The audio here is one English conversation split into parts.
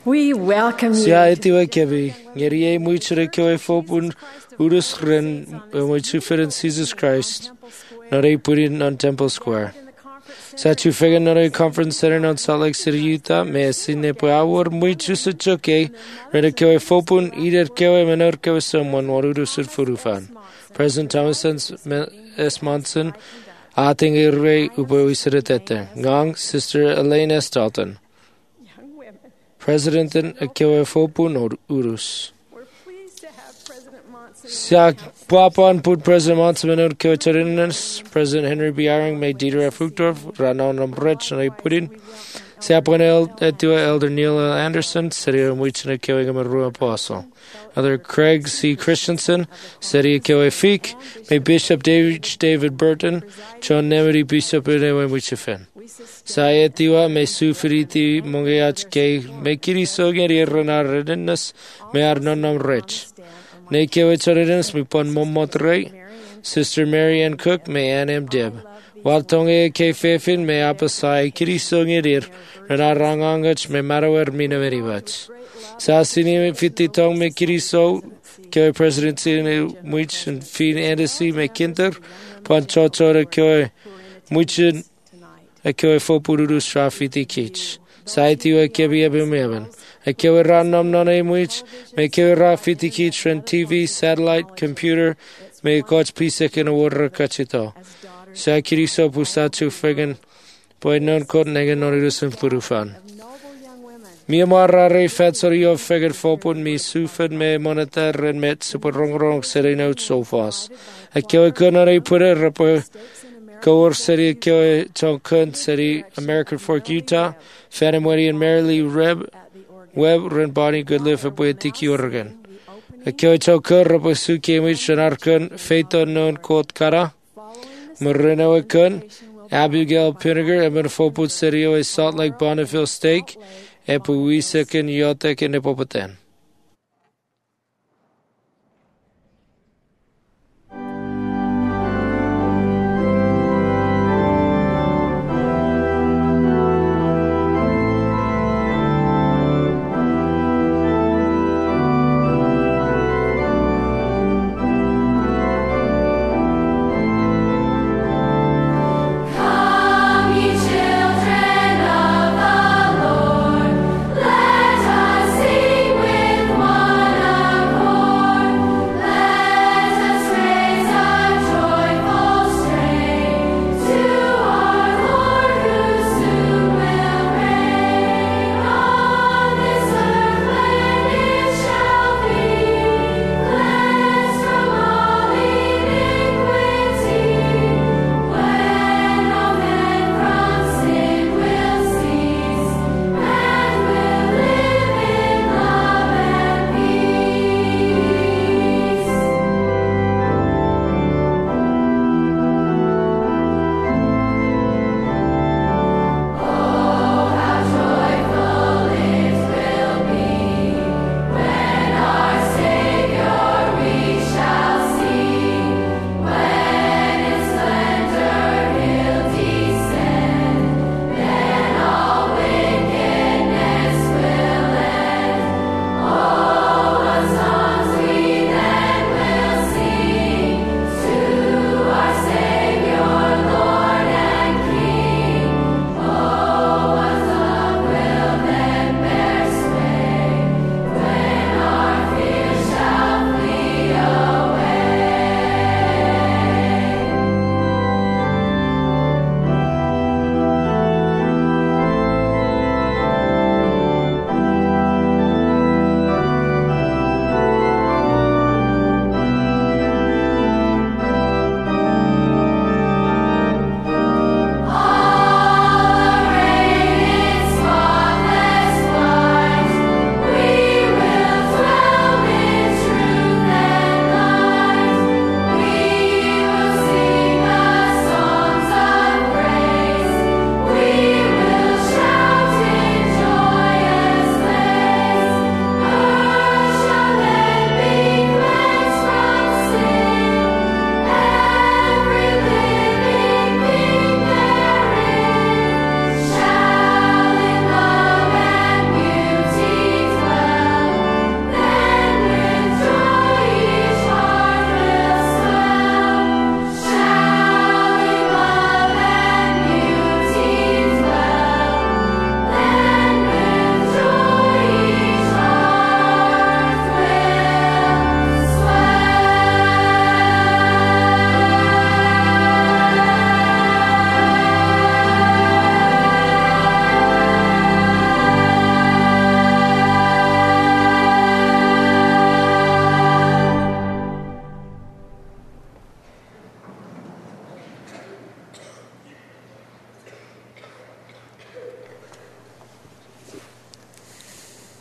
We welcome you. Sia etiwa kebi, ngeri e muichere kewe fopun urus ren muichufer in Jesus Christ, nore purin on Temple Square. Sa tu fega nore conference center on Salt Lake City, Utah, me sine po awor muichusa choke, rena kewe fopun, ider kewe menor kewe someone warurus furufan. President Thomas S. Monson, ating irre upo isiretete. Ngong, Sister Elaine S. Dalton. President Akewe Fopu Urus. We're pleased to have President Monson. Siak Papan put President Monson and Kewe President Henry B. Aring made Dieter F. Uchtdorf, Ranon Rich, and I put in. Siapon Elder Neil L. Anderson, City of Wichin Kewe Gamaru Apostle. Elder Craig C. Christensen, City Kewe Feek, may Bishop David Burton, John Nemedy Bishop in Wichifen. Saetiwa me sufriti mongeach ke me kirisogeri renarredennes me arnonam rich. Ne kewetsoredens me pon momotrei. Sister Mary Ann Cook me anem deb. Waltonge ke fefin me apasai kirisogerir renarangangach me marawer minaveriwach. Sasini fiti tong me kiriso ke presidency much and fin endesi me kinter pon chochore ke much Akewe fopururu strafiti kich. Saitiwa kebi ebumeven. Akewe random none muich. Me kewe rafiti kich ren TV, satellite, computer. Me coach pisek in a water kachito. Sakiri so pusatu fegan. Boy non kot negen norirus and purufan. Miamarare fatsorio fegan fopun mi sufed me monitor and met super rong sereno so fast. Akewe konare pure rapo. Coer City, Kewe Tonkun City, American Fork, Utah, Fanamwedi and Marilee Webb, Ren Bonnie, Good Live, Abuetiki, Oregon. A Kewe Tonkun, Raposuke, Shanarkun, Faito Non Kot Kara, Moreno Kun, Abigail Pinniger, Ebenfoput City, Salt Lake Bonneville Steak, Epuisekin, Yotek, and Epopotan. Children of the Lord, let us sing with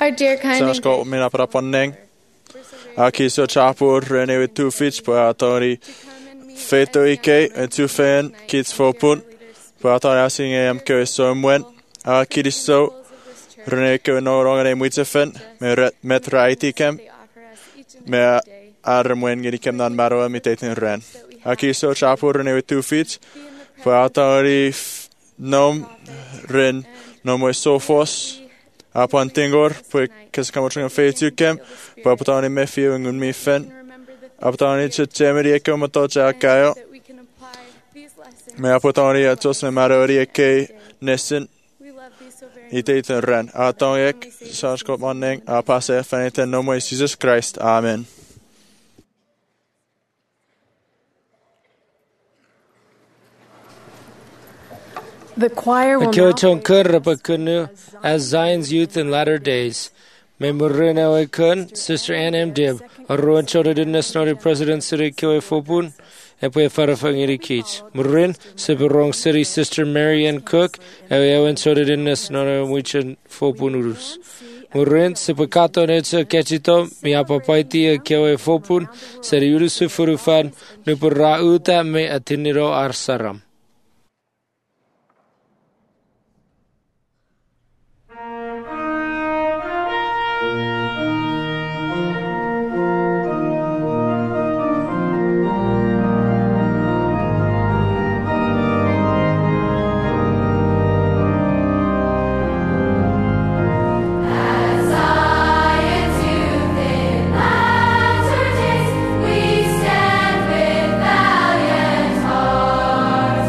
Our dear kind and Sansko gracious mina para ponneng. We're so very Aki so chapur rene with two fits po atori. come and meet Feito us ike now en tu fen kids fopun. Po atori asing am ko so mwen. Aki diso of this church. rene ko no ronga ne muitsefen. Me met raiti kem. They offer us each and Me every day. ar mwen gini kem nan maro mi tetin ren. Aki so chapur rene with two fits. Be in the Po atori nom ren no mo sofos. Upon Tingor, because come out faith you came, Papatoni Mefiu and me fen, remember the things Apatoni Chemeri Komatocha Kayo, that we can apply these lessons. me Apatoni at Josme Marori K, Nessin, We love thee so very much. Itate Ren, Atoniek, Sarskot Monning, Apase, Fanita, no more Jesus Christ. Amen. The choir will now Akioton Kurapa Kunu as Zion's youth in latter days. Memorina Kun, Sister Ann M. Dib, a ruin children in the snorri President City Kiwe Fopun, and Pue Farafangiri Keach. Murin, Siperong City Sister Mary Ann Cook, and we have children in the snorri Wichan Fopunurus. Murin, Sipacato Netsa Kachito, Miapapaiti, Kiwe Fopun, Seriurus Furufan, Nupura Uta me Atiniro Arsaram. We stand with valiant hearts.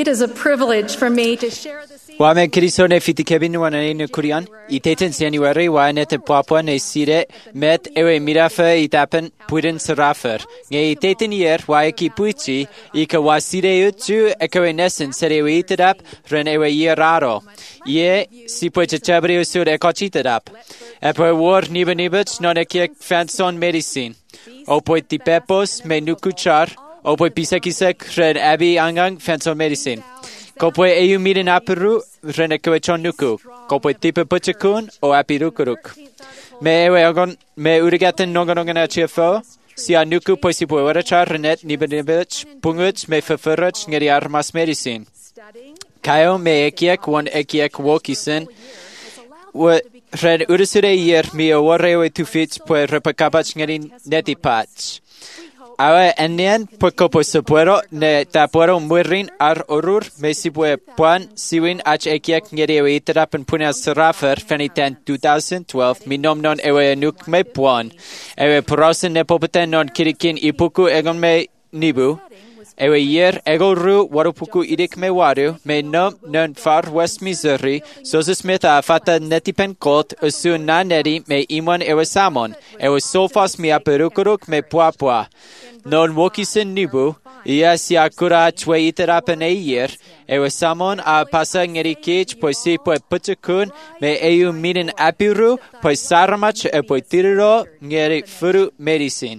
It is a privilege for me to share this evening. Wa me kiriso ne fiti kebinu wana ne kurian. I teten January wa ne te papua ne sire met ewe mirafa I tapen puiden serafer. Nge I teten year wa eki puichi I ka wa sire utu ekewe nesen sere ewe itadap ren ewe year raro. Ye si poche chabri usur ekochitadap. Epo war nibach non ekiek fanson medicine. Opoi tipepos me nukuchar. Opoi pisakisek ren abi angang fanson medicine. Kopoi EU mirin apiru ren ekewe chon nuku. Kopoi tipe puchakun o apirukuruk. Me ewe agon me urigaten nonganongan HFO. Si anuku poi si poi warachar renet nibach punguch me fafurach ngeri armas medicine. Kayo me ekiek won ekiek wokisen. Ren urusure year mi awarewe tufits poi repakabach ngeri netipach. Awe enien pokopo sepuero ne tapuero muirin ar orur me sipue puan siwin ach ekiek ngeri ewe iterapen punia serafer feniten 2012 mi nom non ewe nuk me puan. Ewe porosen ne popeten non kirikin ipuku egon me nibu. Ewe year ego ru warupuku idik me waru me nom non far West Missouri sosus meta fata netipen kot usu na neri me imon ewe samon. Ewe sofas mi aperukuruk me puapua. Non wokisen nibu, ia si akura chwe iterapen e year, ewe samon a pasa ngeri kich poi si poi puchakun me EU mirin apiru poi saramach e poi tiriro ngeri furu medicine.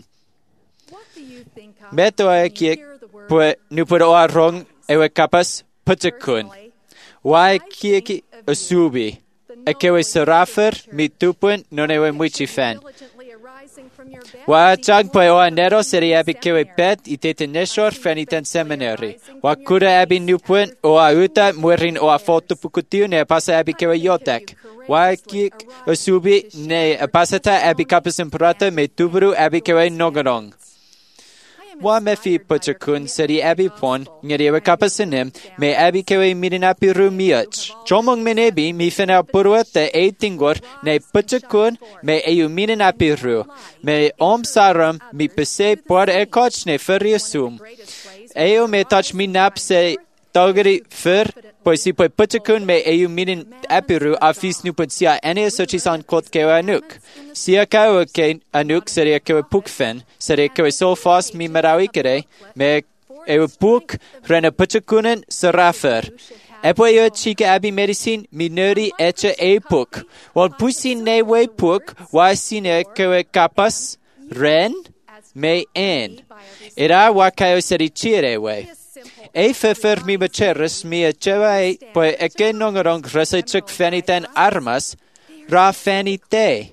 Meto e kiek poi nupuro a rong ewe kapas puchakun. Wai kieki usubi. Ekewe serafer mi tupun non ewe mwichi fan. Wa chag poi o anero seri abi kewe pet I tete neshor feniten seminary. Wa kura abi nupun o a uta muerin o a foto pukutiu ne pasa abi kewe yotek. Wa kik usubi ne pasata abi kapis imperata me tuburu abi kewe nogarong. Wa mefi puchakun seri abi pon ngeri ewe kapasanim me abi kewe mirin apiru miach. Chomong menebi mi fena purua te e tingor ne puchakun me EU mirin apiru. Me om saram mi pese por e koch ne feriasum. EU me touch mi nap se togeri fer poi si poi puchakun me EU mirin apiru afis nupun sia ene sochisan kot kewe anuk. Sia kawe ke anuk seria kewe pukfen, seria kewe so fast mi marawikere, me ewe puk rena puchakunen serafer. Epo eo chika abi medicine mi neri eche e puk. Wan pusi ne we puk, wa sine kewe kapas ren me en. Ira wa kayo seri chire we. E fefer mi bacheres mi echewa poi eke nongarong rasa chuk feniten armas, ra fenite.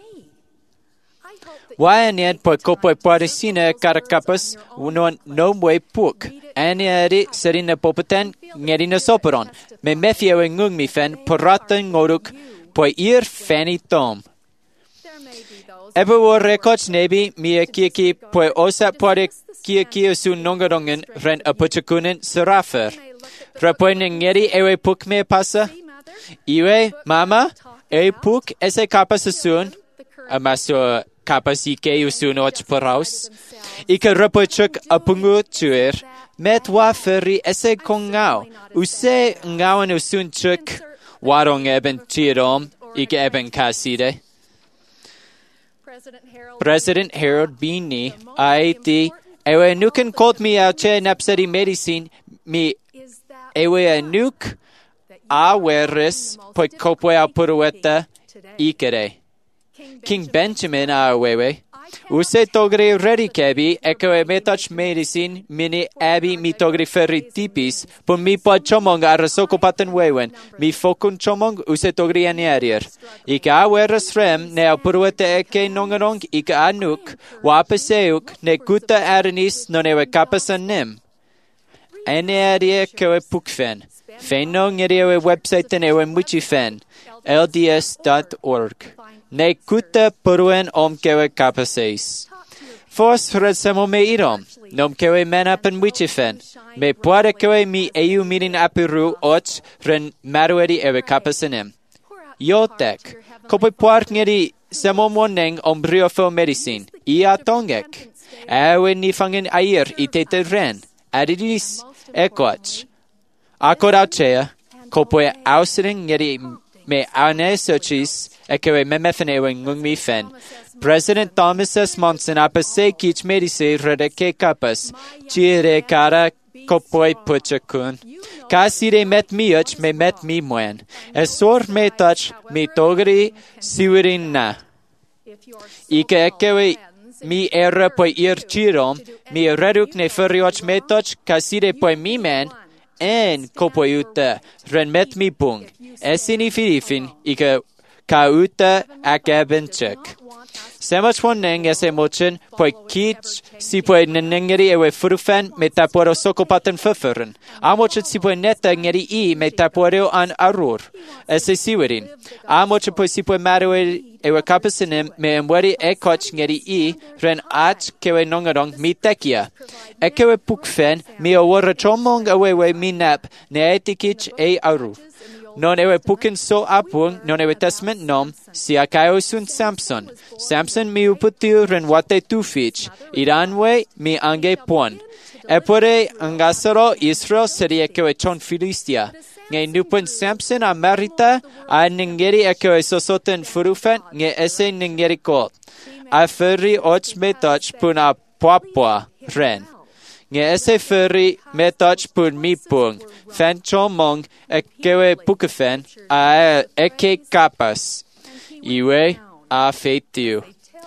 Wayan poi kopoi parisine karakapas unon nomwe puk. Aniari serina popeten ngerina soperon. Me mefiewe ngung mi fen porata ngoruk poi ir feni tom. Ebe wo rekoch nebi mi kieki poi osa pare kieki usu nongarongen ren apuchakunen serafer. Rapoi ngeri ewe puk me pasa. Iwe mama e puk ese kapas asun. Amaso kapas ike usun och paraus. Ika rapochuk apungu tuer. Met wa ferry ese kongao. Use ngawan usun chuk. Warong eben tirom. Ika eben kaside. President Harold Bini, IT, ewe nuken called me out che napseri medicine, mi ewe nuk aweris poi kopwe a purueta ikere. King Benjamin awewe, use togri ready kebi, ewe metach medicine, mini abi mi togri ferri tipis, po mi po chomong arasoko paten wewen, mi fokun chomong use togri anierier. Ika aweris rem ne apurueta eke nongarong, ika anuk, wapeseuk, ne kuta aranis non ewe kapasan nim. Anierie kewe pukfen. Feno ngeri website ewe muchifen. LDS.org. Ne kuta puruen kewe kapaseis. Fos resemo me irom. Nom kewe menapen muchifen. Me puare kewe mi EU mirin apiru och ren marueri ewe kapasenem. Yotek. Kopoi puar ngeri semo moneng briofo medicine. Ia tongek. Ewe ni fangen air itete ren. Adidis ekoch. Akor auchea, kopoe ausering ngeri me aune sochis, ekewe memefanewe ngungmi fen. President Thomas S. Monson apase kich medise redeke kapas, chire kara kopoe puchakun. Kasire met miuch me met mi mwen. Esor me touch me togri siwirin na. Ike ekewe mi era poi ir chirom, mi reduk ne furioch me touch kasire poi mi men, en kopoe uta ren met mi bung. Esini firifin ike ka uta akabenchek. Semach one neng ese mochen, poi kich si poi nengeri ewe furufen me taporo sokopaten fuferen. Amochet si poi neta ngeri I me taporo an arur. Ese siwerin. Amochet poi si poi maroe ewe kapasinem me emweri ekoch ngeri I ren ach kewe nongarong mi tekia. Ekewe pukfen mi awara chomong awewe mi nap ne etikich e arur. Non ewe pukin so apung, non ewe testament nom, si akayo sun Samson. Samson mi uputiu ren wate tufich, iranwe mi ange pon. Epore angasaro Israel seri ekewe chon Filistia. Nge nupun Samson a marita, a ningeri ekewe sosoten furufen, nge ese ningeri kot. A feri och metoch pun a poapua, ren. Nge ese feri metoch pun mi pung. Fan chomong ekewe pukefen a eke kapas. Iwe a feitiu.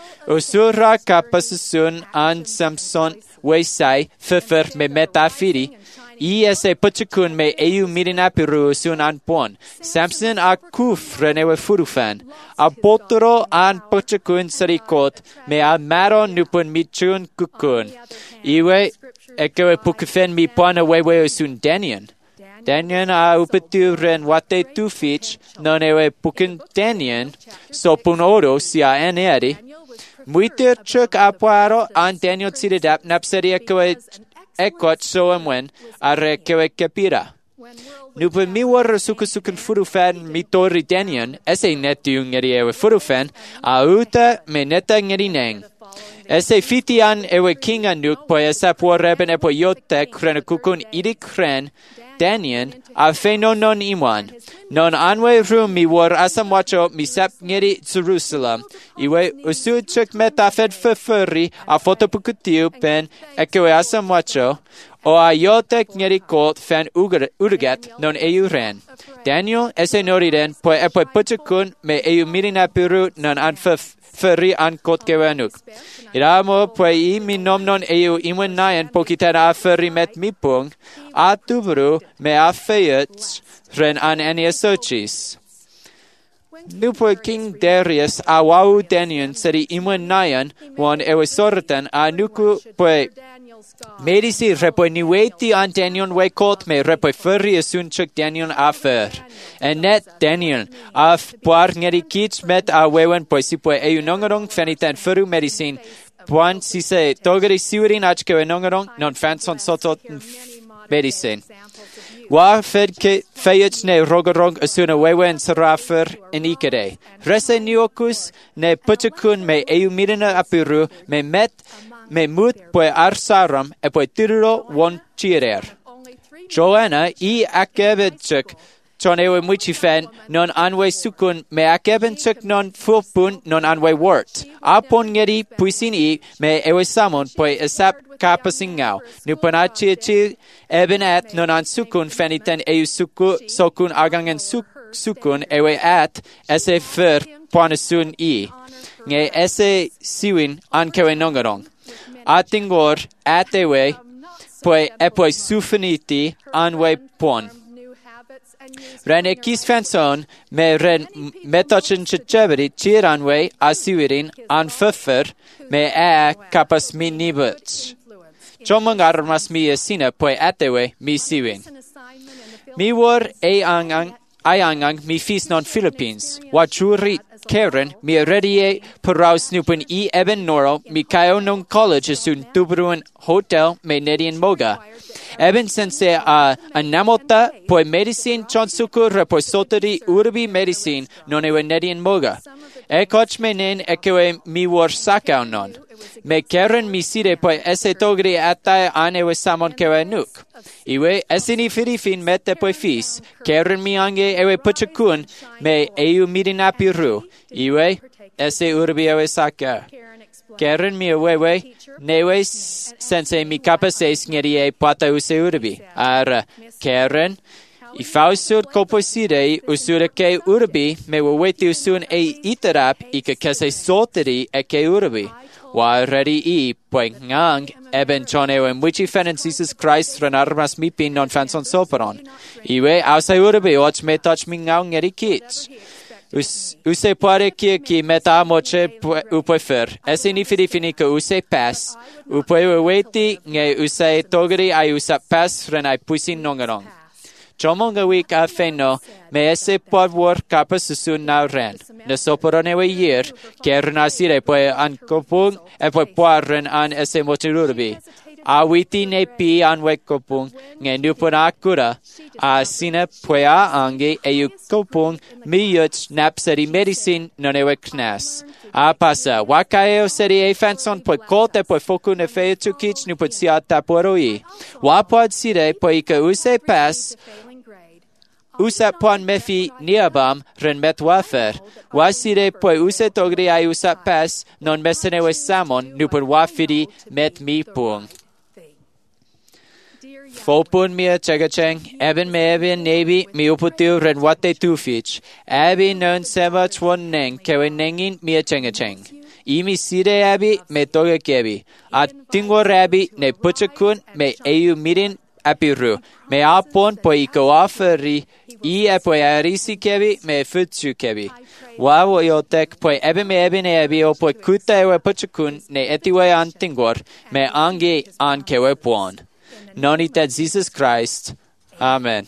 Usura kapas sun an Samson weisai fifer me metafiri. I ese puchakun me eu mirinapiru sun an pon. Samson a kuf renewe furufan. A potoro an puchakun sarikot me a maro nupun michun kukun. Iwe ekewe pukefen mi pon awewe sun Danian. Danian a upetu ren wate tufich non ewe pukin Danian so pun oro si a eneri. Muiter chuk apuaro an Daniel tididap napseri ekewe ekot so emwen are kewe kepira. Nupe mi war sukusukin furufan mi tori Danian ese netu ngeri ewe furufan a uta me neta ngeri neng. Ese fitian ewe kinga nuk po esapua reben epo yote kren kukun idik kren Danian a feno non iwan. Non anwe rum mi war asamwacho mi sap ngeri Jerusalem. Iwe usu chuk metafed fefuri a fotopukutiu pen ekewe asamwacho. O a yotek ngeri kot fan urugat non eu ren. Daniel ese noriren po epo puchukun me eu mirinapiru non an feri an kot kewanuk. Iramo po I mi nomnon eu iwen nayan pokitana a feri met mi pung. A tubru me a feyet ren an eniesochis. Nupo King Darius a wau Danian seri iwen nayan wan ewe sorten a nuku po medisi repo niweti an Daniel we kot me repo feri asun chuk Daniel a fer. En net Daniel a puar ngeri kich met a wewen po si po eu nongarong fenitan feru medicine puan si se togeri siurin achkewe nongarong non fanson sotot medicine. Wa fed ke feyet ne rogarong asuna wewen sarafer in ikere. Rese niokus ne puchakun me eu mirina apiru me met me mut poe arsaram e poe tiruro won chirer. Joanna I akebechuk chon ewe muchi fen non anwe sukun me akebechuk non fulpun non anwe wort. Apon ngeri puisin I me ewe samon poe esap kapasingau. Nupanachi chi eben at non an sukun feniten eu sokun agangen sukun ewe at ese fer poanasun I. Nge ese siwin an kewe nongarong. Atingor atewe poe epoi sufiniti anwe pon. Ren ekis fanson me ren metochin checheberi chiranwe asiwirin an fefer me a kapas mi nibuts. Chomang armas mi esina poe atewe mi siwin. Mi war ayangang mi fis non Philippines. Wachuri Karen mi redie parau snupen I eben noro mi kayo non college asun tubruan hotel me nedian moga. Eben sense anamota poi medicine chonsukur poi soteri urbi medicine non ewe nedian moga. E coach menen ekewe mi war sakao non. Me keren mi sire poi esse togri atai anewe samon kewe nuk. Iwe esini firifin mette poi fis. Keren mi ange ewe puchakun me eu midinapi ru. Iwe esse urbi ewe saka. Keren mi wewe newe sense mi kapases ngeri pata use urbi. Ara Keren I fausur koposirei usura ke urbi me waweti usun iterap ika kese soteri ke urbi. Wa ready poing ngang eben chone en wichi fenen Jesus Christ renarmas mi pin non fanson soperon. Iwe ausa urbi och me touch mi ngang eri kits. Use pare ki meta moche upofer. Esini finika use pass. Upoe weti nge use togri ai usa pass renai pusin nongarong. Chomonga week a feno me ese por war capa susun na ren. Ne soporone we year kerna sire poe an kopung e poe poaren an ese motirurbi. A witi ne pi an we kopung nge nupona kura. A sine poe a ange e u kopung mi yuch napseri medicine non ewe knas. A pasa wakaeo seri e fanson poe kote poe foku ne fe tu kich nu pot sia taporoi. Wa pod sire poe ka use pass Usap pon mefi niabam ren met wafer. Wasire poi use togri ai usap pas non mesene we samon nupun wafidi met mi pung. Fopun mia chegacheng, eben me eben nebi mi uputiu ren wate tufich. Abi non sema chwon neng kewe nengin mia chengacheng. Imi sire abi me toge kebi. At tingor abi ne puchakun me eu mirin apiru. Me apon poi iko aferi I poi arisi kebi me futsu kebi. Wawo yotek poi ebe me ebe ne ebi o poi kuta ewe puchakun ne etiwe an tingor me ange an kewe puon. Noni tet Jesus Christ. Amen.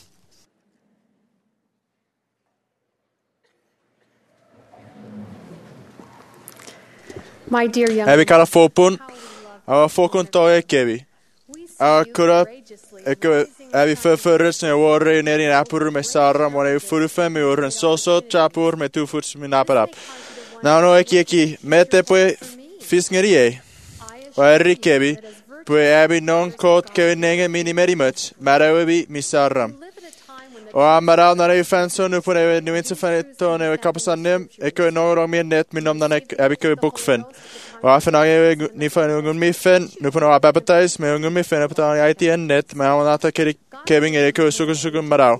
My dear young Ebi kala fopun. Awa fokun toe kebi. Awa kura Ebi förförres när jag var nere i Napur med Sara, och jag för 5 år en så chapur med 2 fots med naparap. När jag gick mete på fiskeriet, och jag rikebi, på Ebi non kot kevnenge minimerimuch, marawebi misarram. Och amara när jag fann så nu på det nu inte fann när jag kapasanem, jag några mer net min om den Ebi kö bokfen. Och jag fann jag ni fann ungen miffen, nu på några baptize med ungen miffen på den ITN net, men jag natta Kevin Eriko sugun marau.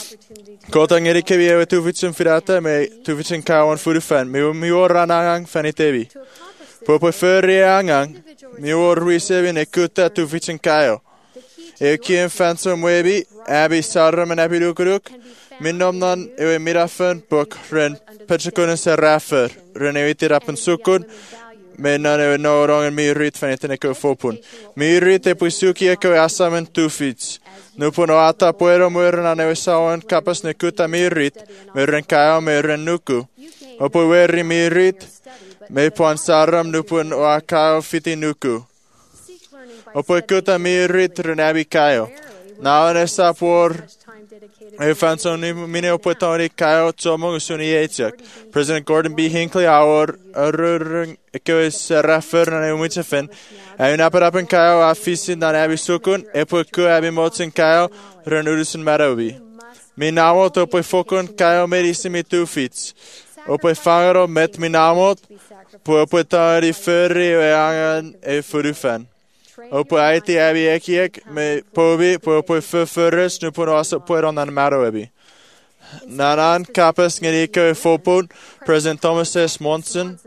Kotang Erike vi är tufitsen firata med tufitsen kawan furufan med miora nangang fanitevi. På förre angang mior ruisevin ekutta tufitsen kayo. Ekien fansom webi abi sarra men abi lukuruk. Minnomnan ewe mirafen bok ren petsakunen serrafer. Ren eviti rappen sukun. Men när det var någon myrit för inte nekö fopun. Myrit är på suki ekö asamen tufits. Nu på något ata på er mörna när vi sa en kapas nekuta myrit. Mörren kaja mörren nuku. Och på veri myrit. Med på en saram nu på en akaja fiti nuku. Och på kuta myrit renabi kajo. När sa på Jag fann så nu minne upp ett av de kajo så många som i Ejtjak. President Gordon B. Hinckley rörring raffer när jag minns fin. Jag nappar upp en kajo av fisin när jag sukun. På ku jag motsen kajo rönurusen marabi. Min namot upp på fokun kajo medicin med 2 fits. Och på fangaro met min namot på ett av de förre och jag är förufan. Och på IT är vi ekjek med påvi på förförres nu på oss på den maroebi. Nanan kapas ngerika fopun President Thomas S. Monson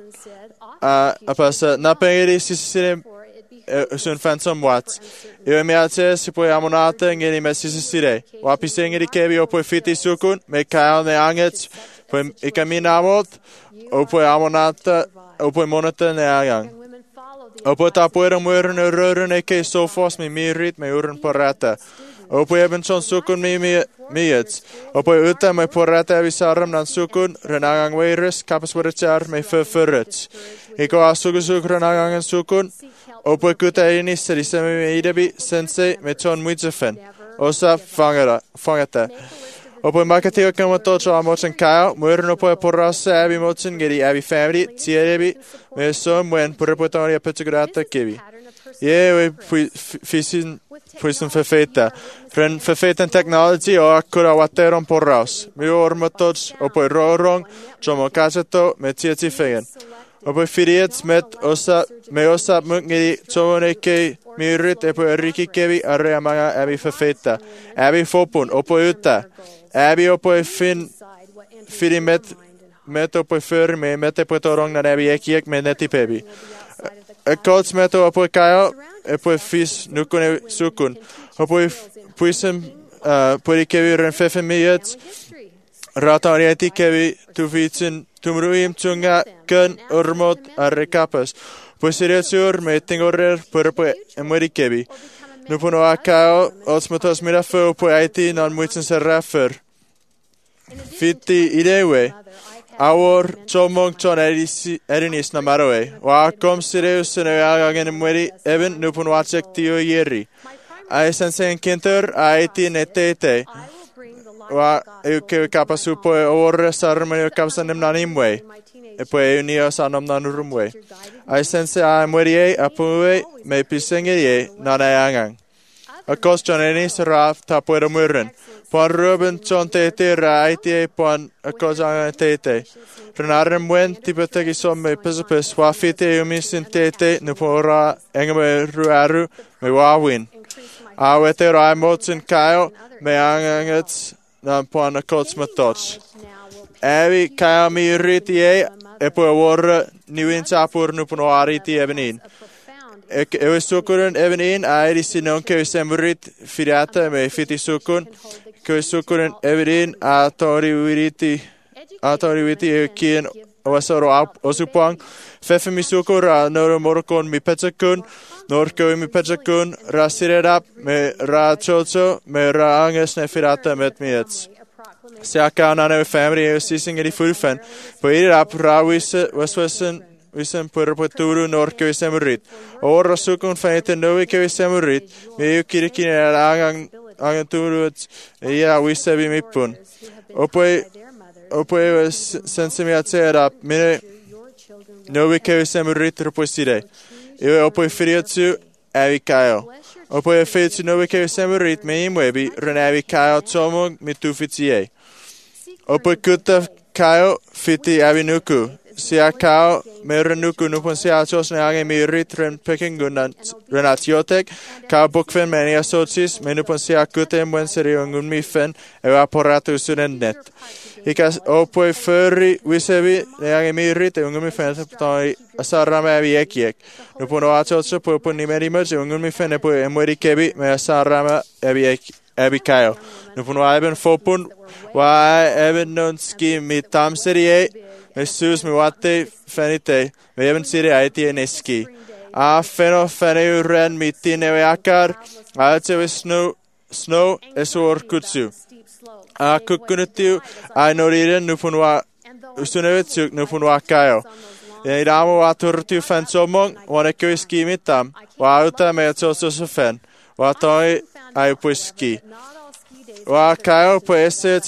passa napengeri sisire sun fansom watts. Eu me atse på amonata ngeri med sisire. Wapisengeri kebi på fiti sukun med kaal ne angets på ikaminamot och på amonata och på monata ne agang. Och på tapoeran mörren rörren eke så fast med myrit med urren på rätta. O poi eben son sukun miets. O poi uta me porrata evi saram nan sukun renangang weiris kapas warichar me furrits. Iko asugusuk renangang sukun. O poi kuta inis seriseme me idebi sense me ton muitsefen. Osa fangata. O poi makatio kama tocho amochen kao, mueren o poi porrasa evi mochen gedi evi family, tierebi, me so mwen purrepotonia petsugrata kebi. We puisen förfeta. Från förfeten technology och akkura wateron porraus. Mi ormatots och på rorong, som kaseto med tietifegen. Och på firiets med osa mungeri, somoneke myrit och på rikikevi arrea många är vi förfeta. Är vi fopun och på ute. Är vi och på firi med och på för med på torong när vi ekjek med netipebi. Kots meto apoi kaio, apoi fis nukune sukun. Apoi puisem puri kevi ren fefemiets. Ratarieti kevi tuvitsin tumruim tunga kun urmot arrekapas. Puisirietsur me tingorer purpoi emuri kevi. Nupuno akao, otsmotos mirafo poi aiti non muitsen serrafer. Fitti idewe. Awor chomong chon erinis na maroe. Wa kom sireus ne agangen mweri even nupun wachek tio yeri. Ai sensen kinter aiti netete. Wa uke kapasu po or sarmani kapsanem nanimwe. E po unio sanom nanurumwe. Ai sense a mweri apue me pisengeye nanayangang. Akos chon erinis raf tapuero murren. Pon Ruben chon tete raiti pon akos tete. Renaren mwen tipetegi somme pesapes wafite umisin tete nupora engame ruaru me wawin. Awete rai motsin kaio me angangets nan pon akots matots. Evi kaio mi ritie epo warra niwin sapur nupon ariti evenin. Ewe sukurun evenin airi sinon kewe semurit firiata me fiti sukun. Kewe sukurun evenin atori witi kien wasoro osupang. Fefe mi sukur noro morokon mi petsakun. Norko mi petsakun rasirerap me ra chocho me ra anges ne firata met miets. Seaka nane family e sising edi fulfen. Poirap ra wisen purpoturu norko semurit. Ora sukun feite novi ke semurit. Me ukirikin angan turut ja wisebi mipun. Opoi sensimiatserap mine novi ke semurit ruposire. Io opoi friotsu avi kaio. Opoi feitsu novi ke semurit me imwebi renavi kaio tomo mitufitie. Opoi kutta kaio fiti avi nuku. Sia kao merenuku nupon sia chos ne ange mi ritren pekingun renatiotek kao bukfen menia socis menupon sia kute mwen seriongun mi fen evaporatu sunen net. Ikas opoi furri wisebi ne ange mi rit ungun mi fen toi asarame avi ekiek. Nupon oachotso popon nimeri merge ungun mi fen epoi emweri kebi me asarame avi kao. Nupon aiben fopun wa eben nonski mi tamserie. Jesus mi wate fenite, me even sire aiti eneski. A feno feneu ren mi tinewe akar, a tewe snow esor kutsu. A kukunutiu, a noriren nupunwa, usunevetsuk nupunwa kaio. Ja idamo aturtu fen somong, wane kuiski mitam, wa auta me atsoso fen, wa toi ai puiski. Wa kaio po esse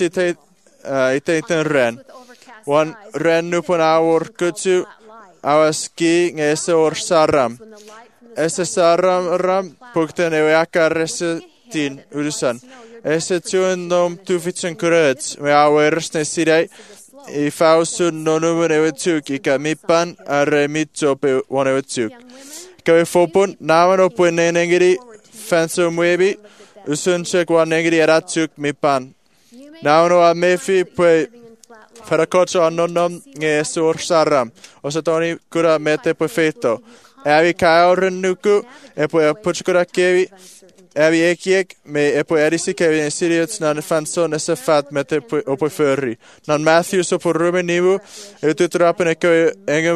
ite ren. Wan ren nupon awor kutsu awaski ngese or saram. Ese saram ram pukten eweakar ese tin urusan. Ese tuen nom tufitsen kurets me awers ne sidai I fausun nonumun ewetuk ika mipan arre mitsope wan ewetuk. Kawe fopun naman opuen nenengiri fanso mwebi usunchek wan nengiri eratuk mipan. Naman o amefi pue Farakocho anonom nge sur saram. Osatoni kura mete perfetto. Avi kaoren nuku e poi puchkura kevi. Avi ekiek me e poi erisi kevi en siriots nan fanso nessa fat mete o poi förri. Nan Matthew so por Ruben nivu e tutrapen e koi engem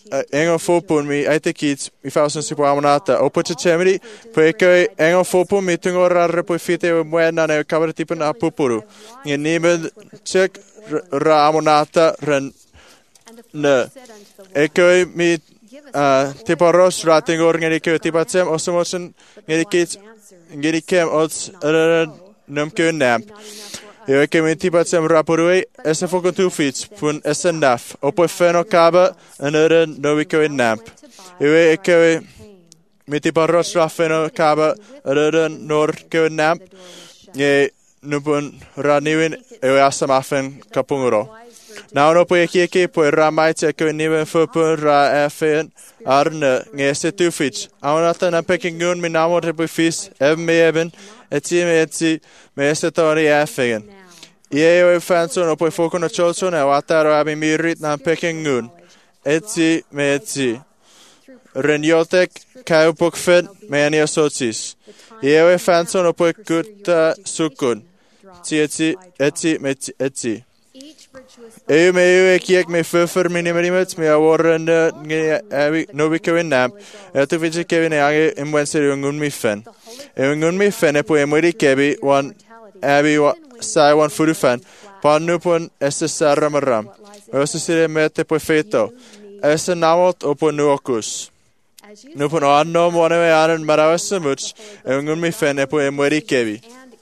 engo fopun mi aite kits mi fausen si po amonata. O pocha chemiri, po eke engo fopun mi tungo rarre po fite o muena ne kabara tipun a pupuru. Nge nimen chek ra amonata ren ne. Eke mi tipo ros ra tingor ngeri ke tipa tem osomosen ngeri kits ngeri kem ots num ke namp. Eu que me tipa tem rapurui essa fogo tu fits pun essa naf. Opo feno kaba another no we ko namp. Eu que me tipa ros ra feno kaba another nor ko namp. Ye nupun ra niwin eu asa mafen kapunguro. Nou no po ek po ra mai te ko niwen fupun ra efen arne ngese tu fits. Aunata na pekingun mi namo te po fis me even etsi me ese tori efen. Ie fanson o po foko na cholson e wataro abi mirit na pekingun. Etsi me etsi. Reniotek kau pokfen me ani socis. Ie fanson o po kuta sukun. Etsi me etsi. Eu me kiek me fuffer minimerimet me awarren no we ko namp. Tu vije kevin age in wenser ungun mi fen. Ungun mi fen e po emori kebi one abi sai one furu fen. Panu pon esse sarra maram. Osse sire mete po feto. Esse namot opo nuokus. Nu pon anno one we anen marawesse much. Ungun mi fen e po emori kebi.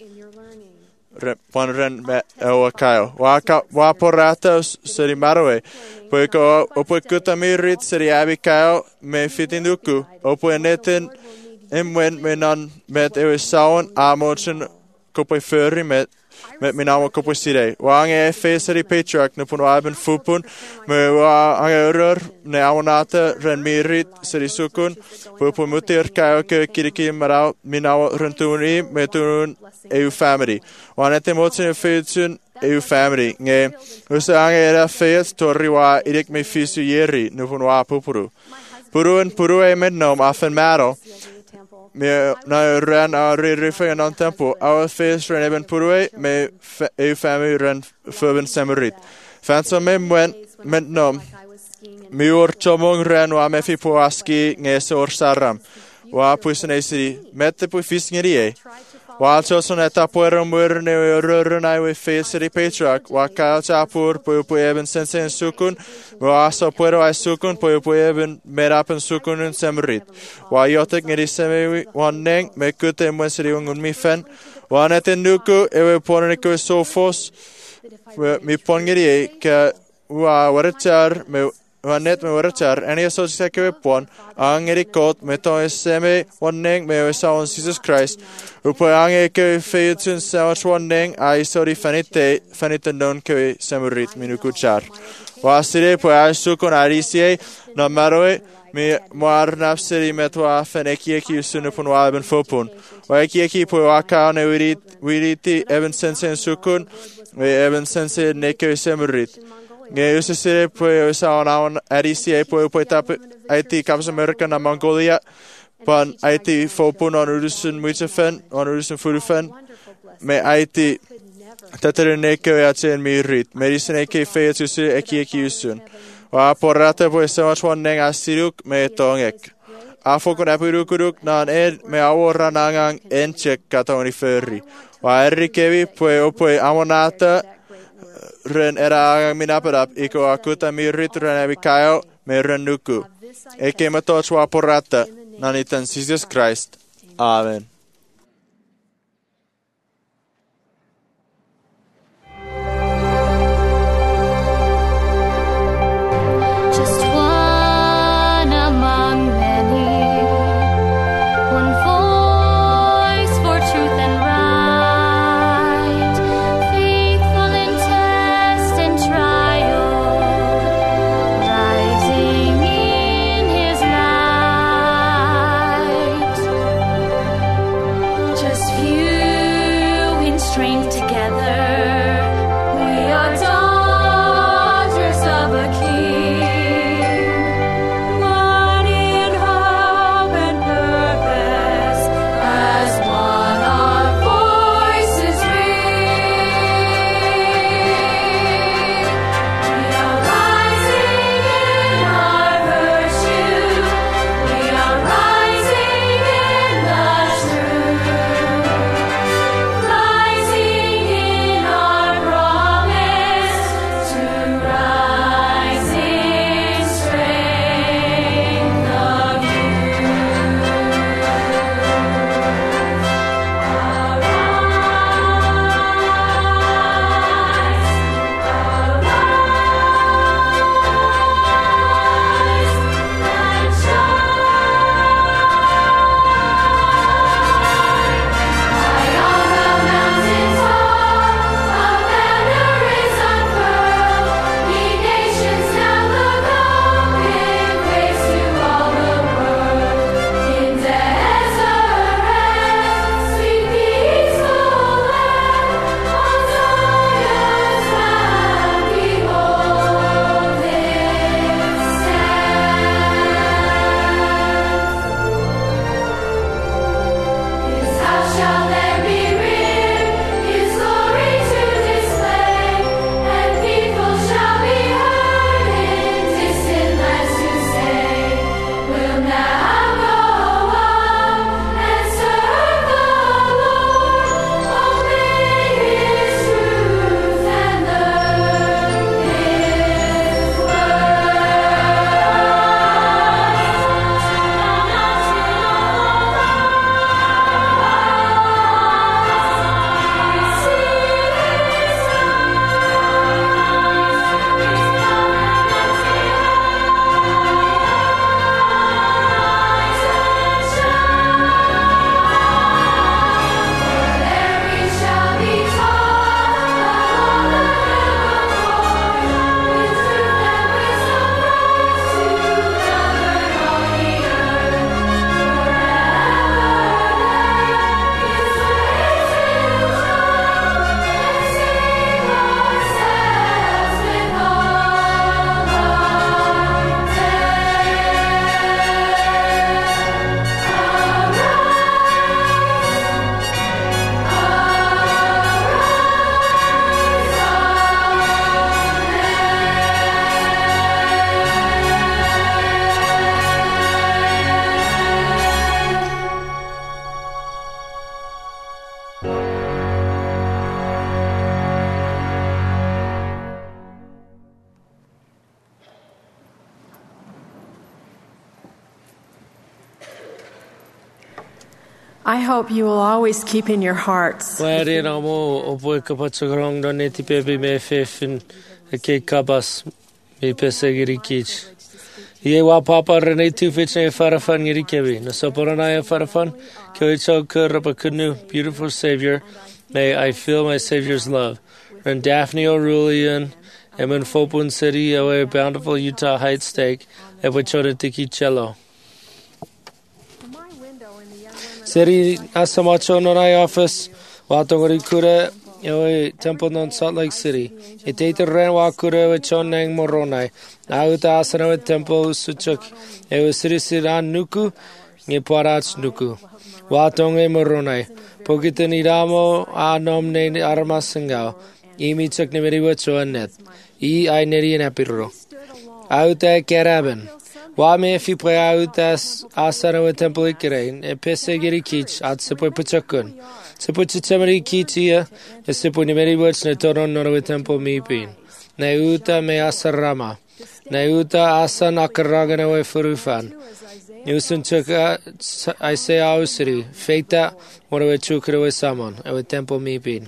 Ponren me o kaio. Wa porata seri maroe. Poiko opo kuta mirit seri abi kaio me fitinduku. Opo eneten emwen me non met ewe saun amochen kopo furri met min namo kopo sire. Wa ange seri patriarch no pon aben fupun me wa ange urur ne amonata ren mirit seri sukun. Popo mutir kaio ke kiriki marau minawa rentuni me tunun EU family. Wanneer moeten feitsen EU family. Nge, usa ange era feit torri wa idik me fisu yeri nu van wa pupuru. Puru e met nom afen maro. Me na ren a rife en an tempo. Our feest ren eben puru me EU family ren furben semerit. Fansa me mwen met nom. Mi ur chomong ren wa me fi po aski nge sor saram. Wa puisen esiri mette po fisngeri e. Wa choson eta puero muerne rurna we feseri patriarch wa ka chapur po even sensen sukun wa so puero ai sukun po even merapen sukun semrit wa yotek ngeri seme wanneng me kute mweseri ungun mi fen wa neten nuku ewe porne ko sofos mi pongeri ke wa warachar me Wanneer me warachar en je zoals ik heb pon angeri kot met to seme wanneng me saun Jesus Christ upo ange ke feitun saus wanneng ai sorry fanite non ke semurit minukuchar wasire po asu kon arisie no maroe me moar nafseri metwa feneki usunu pon wa ben fopun wa eki po aka ne wiriti even sensen sukun we even sense neke semurit Nge usa sire po usa on RCA po tap IT Caps America na Mongolia pan IT fopun on urusun muitefen on urusun furufen me IT tatereneke atsen mirit medicineke feet usu eki usun wa porata po so one neng asiruk me tongek afokon apuruk nan me awora nangang enchek katoni ferri wa erikevi po amonata ren era minaparap iko akuta mirit ren abikayo me renuku. Eke matoch wa porata nanitan Jesus Christ. Amen. Just one among many, one voice for truth and right, faithful in test and trial, rising in His light. I hope you will always keep in your hearts Wari na mo o poi kapatsagrong do neti pepe me fefin ke kabas me pesegiri kich. Ie wa papa rene tu fitne farafan ngiri kebi. Na soporana e farafan ke cho kurapa kunu beautiful Savior. May I feel my Savior's love. Ren Daphne O'Rulian, Emin Fopun City, Ewe Bountiful Utah Heights Steak, Ewe Chota Tiki Cello. City Asamacho Nonai Office, Watongori Kura, Ewe Temple Non Salt Lake City. Itator Ren Wakura, Ewe Chonang Moronai. Auta Asana Temple Suchuk, Ewe City Sidan Nuku, Niparach Nuku. Watonge Moronai. Pokitan Iramo, Anom Ne Armasangao. Imi Chuk Nimeri Wachoanet. I Neri and Apiro. Auta Karaban. Wame if you play out as Asana Temple Ikerain, a Pesegiri Kich at Sepo Pachakun. Sepo Chitamari Kitia, a Sepo Nimeri Watch Netoron Norway Temple Mipin. Nauta me Asarama. Nauta Asan Akaraganawe Furufan. Nusun Chuka, I say Ausri, Feta, one of a Chukra Samon, a Temple Mipin.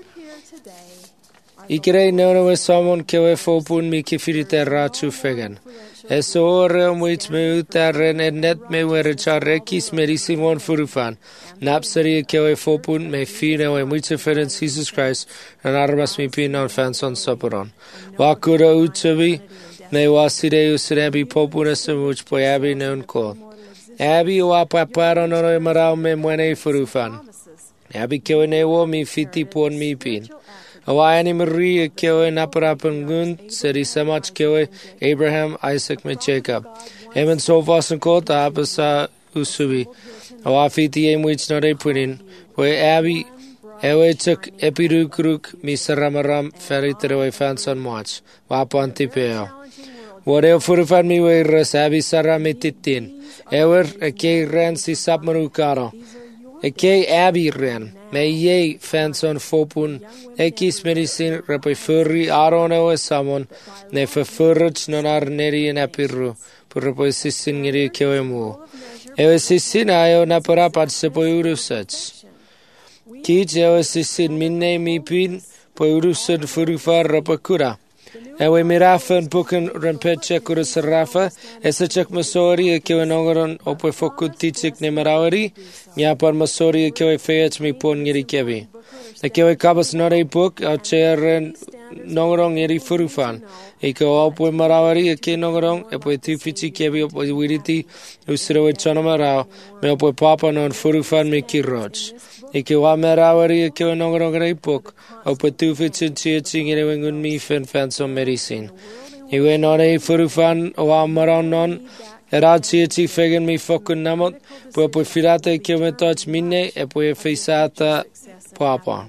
Ikere nono with someone kewe fopun mi kifirite rachu fegan. Eso ore which me utaren and net me were charekis medisimon furufan. Napsari kewe fopun me fino and which offense Jesus Christ and armas mi pin on fans on soperon. Wakura uchabi me wasire usrebi popunism which boy Abby known called. Abby wa paparo no marao me mwene furufan. Abby kewe newo mi fiti pon mi pin. Awayani Maria kewe naparapangun seri samach kewe Abraham Isaac me Jacob. Eman sofas and kot apasa usubi. Awafiti emwich not a punin. We Abby ewe took epirukruk mi saramaram feriterewe fanson watch. Wapanti peo. What el furufan mi we res Abby sarametitin. Ewer a ke ren si sapmarukaro. Eke Abby ren, me ye fanson fopun, ekis medicine repefurri arono e samon, ne fefurruch non arneri en apirru, purpo sisin ngiri kewemu. Ewe sisin ayo na parapat se poyurusach. Kich ewe sisin minne mi pin, poyurusad furufar rapakura. Ewe mirafan buken rempeche kurusarafa, esachak masori kewe nongoron ope fokut tichik ne marawari, nyapar masori kewe feyach mi pon ngiri kebi. Kewe kabas nore book, au cheren nongorong ngiri furufan. Eke ope marawari ke nongorong, epe tifichi kebi ope wiriti, usrewe chonomarao, me ope papa non furufan me kiroch. Eke wa marawari kewe nongorong reipok, ope tufitchin chiaching ngun mi fen fansom medicine. Iwe nore furufan wa maron non, erad chiachi fegen mi fokun namot, po ope firate kewe toch minne, epe feisata papa.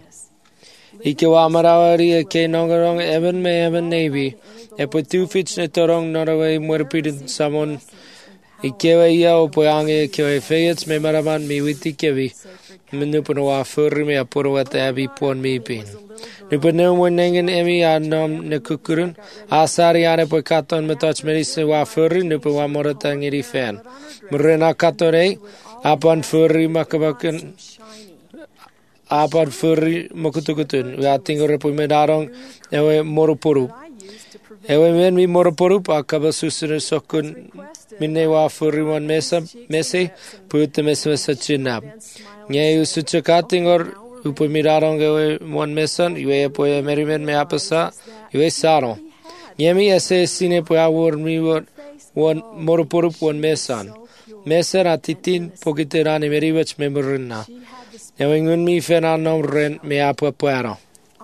Ike wa marawari eke nongorong even me even navy, epe tufitch ne torong norawe muerpidin samon. Ikewe ia ope ange kewe feyets me maraman mi witi kevi. Menupen wa furri me apuro wat Abby pon mi pin. Nupen no wenengen emi anom ne kukurun. Asari ane po katon me toch medicine wa furri nupen wa moratangiri fan. Murena katore apan furri makabakan apan furri makutukutun. We atingo repo me darong ewe moropuru. Ewe men mi moropuru akabasusune sokun minne wa furri mon mese putte mese sachinab. Nye usuchakatingor upumirarong ewe mon mesan iwe po merimen me apasa iwe saro. Nyemi ese sine po awor mi won moroporup won mesan. Mesan atitin pokiterani merivach memorina. Ewe ngun mi fenanom ren me apapuero.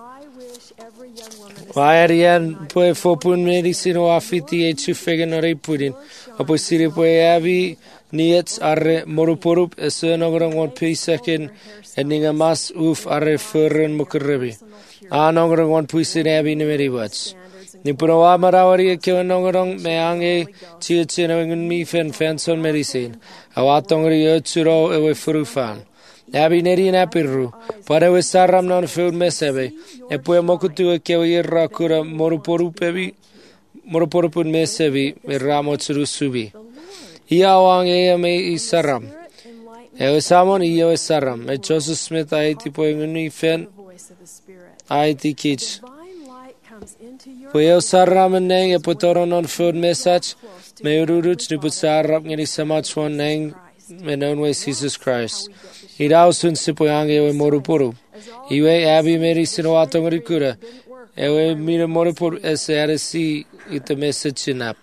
Vaerian po fopun medicino afiti e chufegen ore pudin. Apo sire po Abby niets arre moroporup esenogrong one pisekin eninga mas uf arre furren mukerrebi. Anogrong one pisin Abby nimeri wats. Nipunawa marawari kewe nogrong meange chiachino ngun mi fen fanson medicine. Awatongri yotsuro ewe furufan. Abby neri in apirru. Parewe saram non food mesebe. Epoe mokutu kewe irra kura moroporupebi. Moroporupun mesebi ramo churu subi. Iawang me isaram. Ewe Samon iyo e Saram. E Joseph Smith aiti po nguni fen aiti kich. Po eo Saram neng e potoro non food message. Me ururuch ni put sarap ngini samachwan neng me known way Jesus Christ. Irao sun sipo yange ewe morupuru. Iwe Abby Mary sinawato ngurikura. Ewe mira morupuru ese arasi ita message sinap.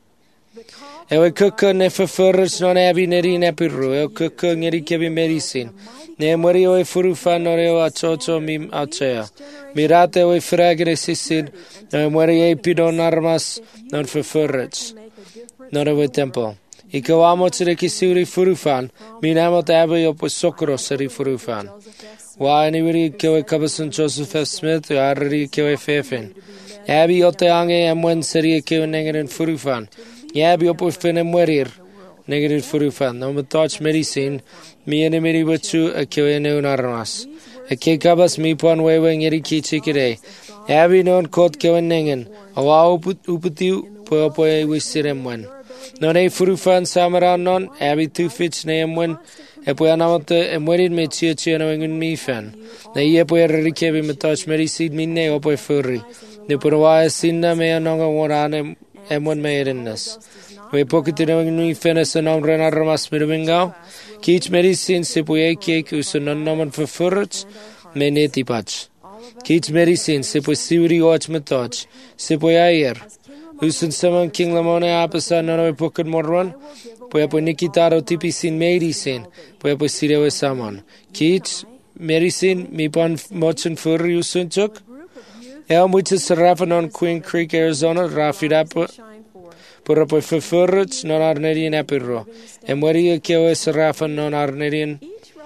Ewe kuka ne verfurrers non Abby neri nepiru. Ewe kuka ngeri kebi medicine. Ne mori ewe furufa non ewe achocho mim achea. Mirate ewe fragre sisid. Ne mori ewe pidon armas non verfurrers. Non ewe temple. Ika wamo tsere kisuri furufan. Minamot Abby opo sokro seri furufan. Wa anywhere kewe kabasun Joseph F. Smith o arri kewe fefen. Abby ote ange amwen seri kewe nengerin furufan. Abby opo fene mwerir nengerin furufan. No matouch medicine mi ene meri bachu a kewe neun armas. A ke kabas mi pon wewe ngeri ki chikire. Abby non kot kewe nengen. Awa uputiu po opo e wisire mwen. Non e furufan samara non Abby tu fitch ne mwen. E poi anamote e mwerin me chia na wengun mi fan. Na ie poi rikebi me touch medicine minne o poi furri. Ne poi wa sinna me anonga warane e mwen me erinnas. We pokiti na wengun mi fan es nam rena ramas mirwingao. Kich medicine se poi e kiek usu non naman verfurruts me neti patch. Kich medicine se poi siuri watch me touch. Se poi aier. Usun saman king lamone apasa nana we poket morwan. Poi poi nikitaro tipisin medicine. Poi poi sirewe saman. Kich medicine mi pan mochen furri usun chuk. El muchas rafanon Queen Creek, Arizona. Rafirapo. Pura poi furruts non arnerian epiro. E moria kewe sarafan non arnerian.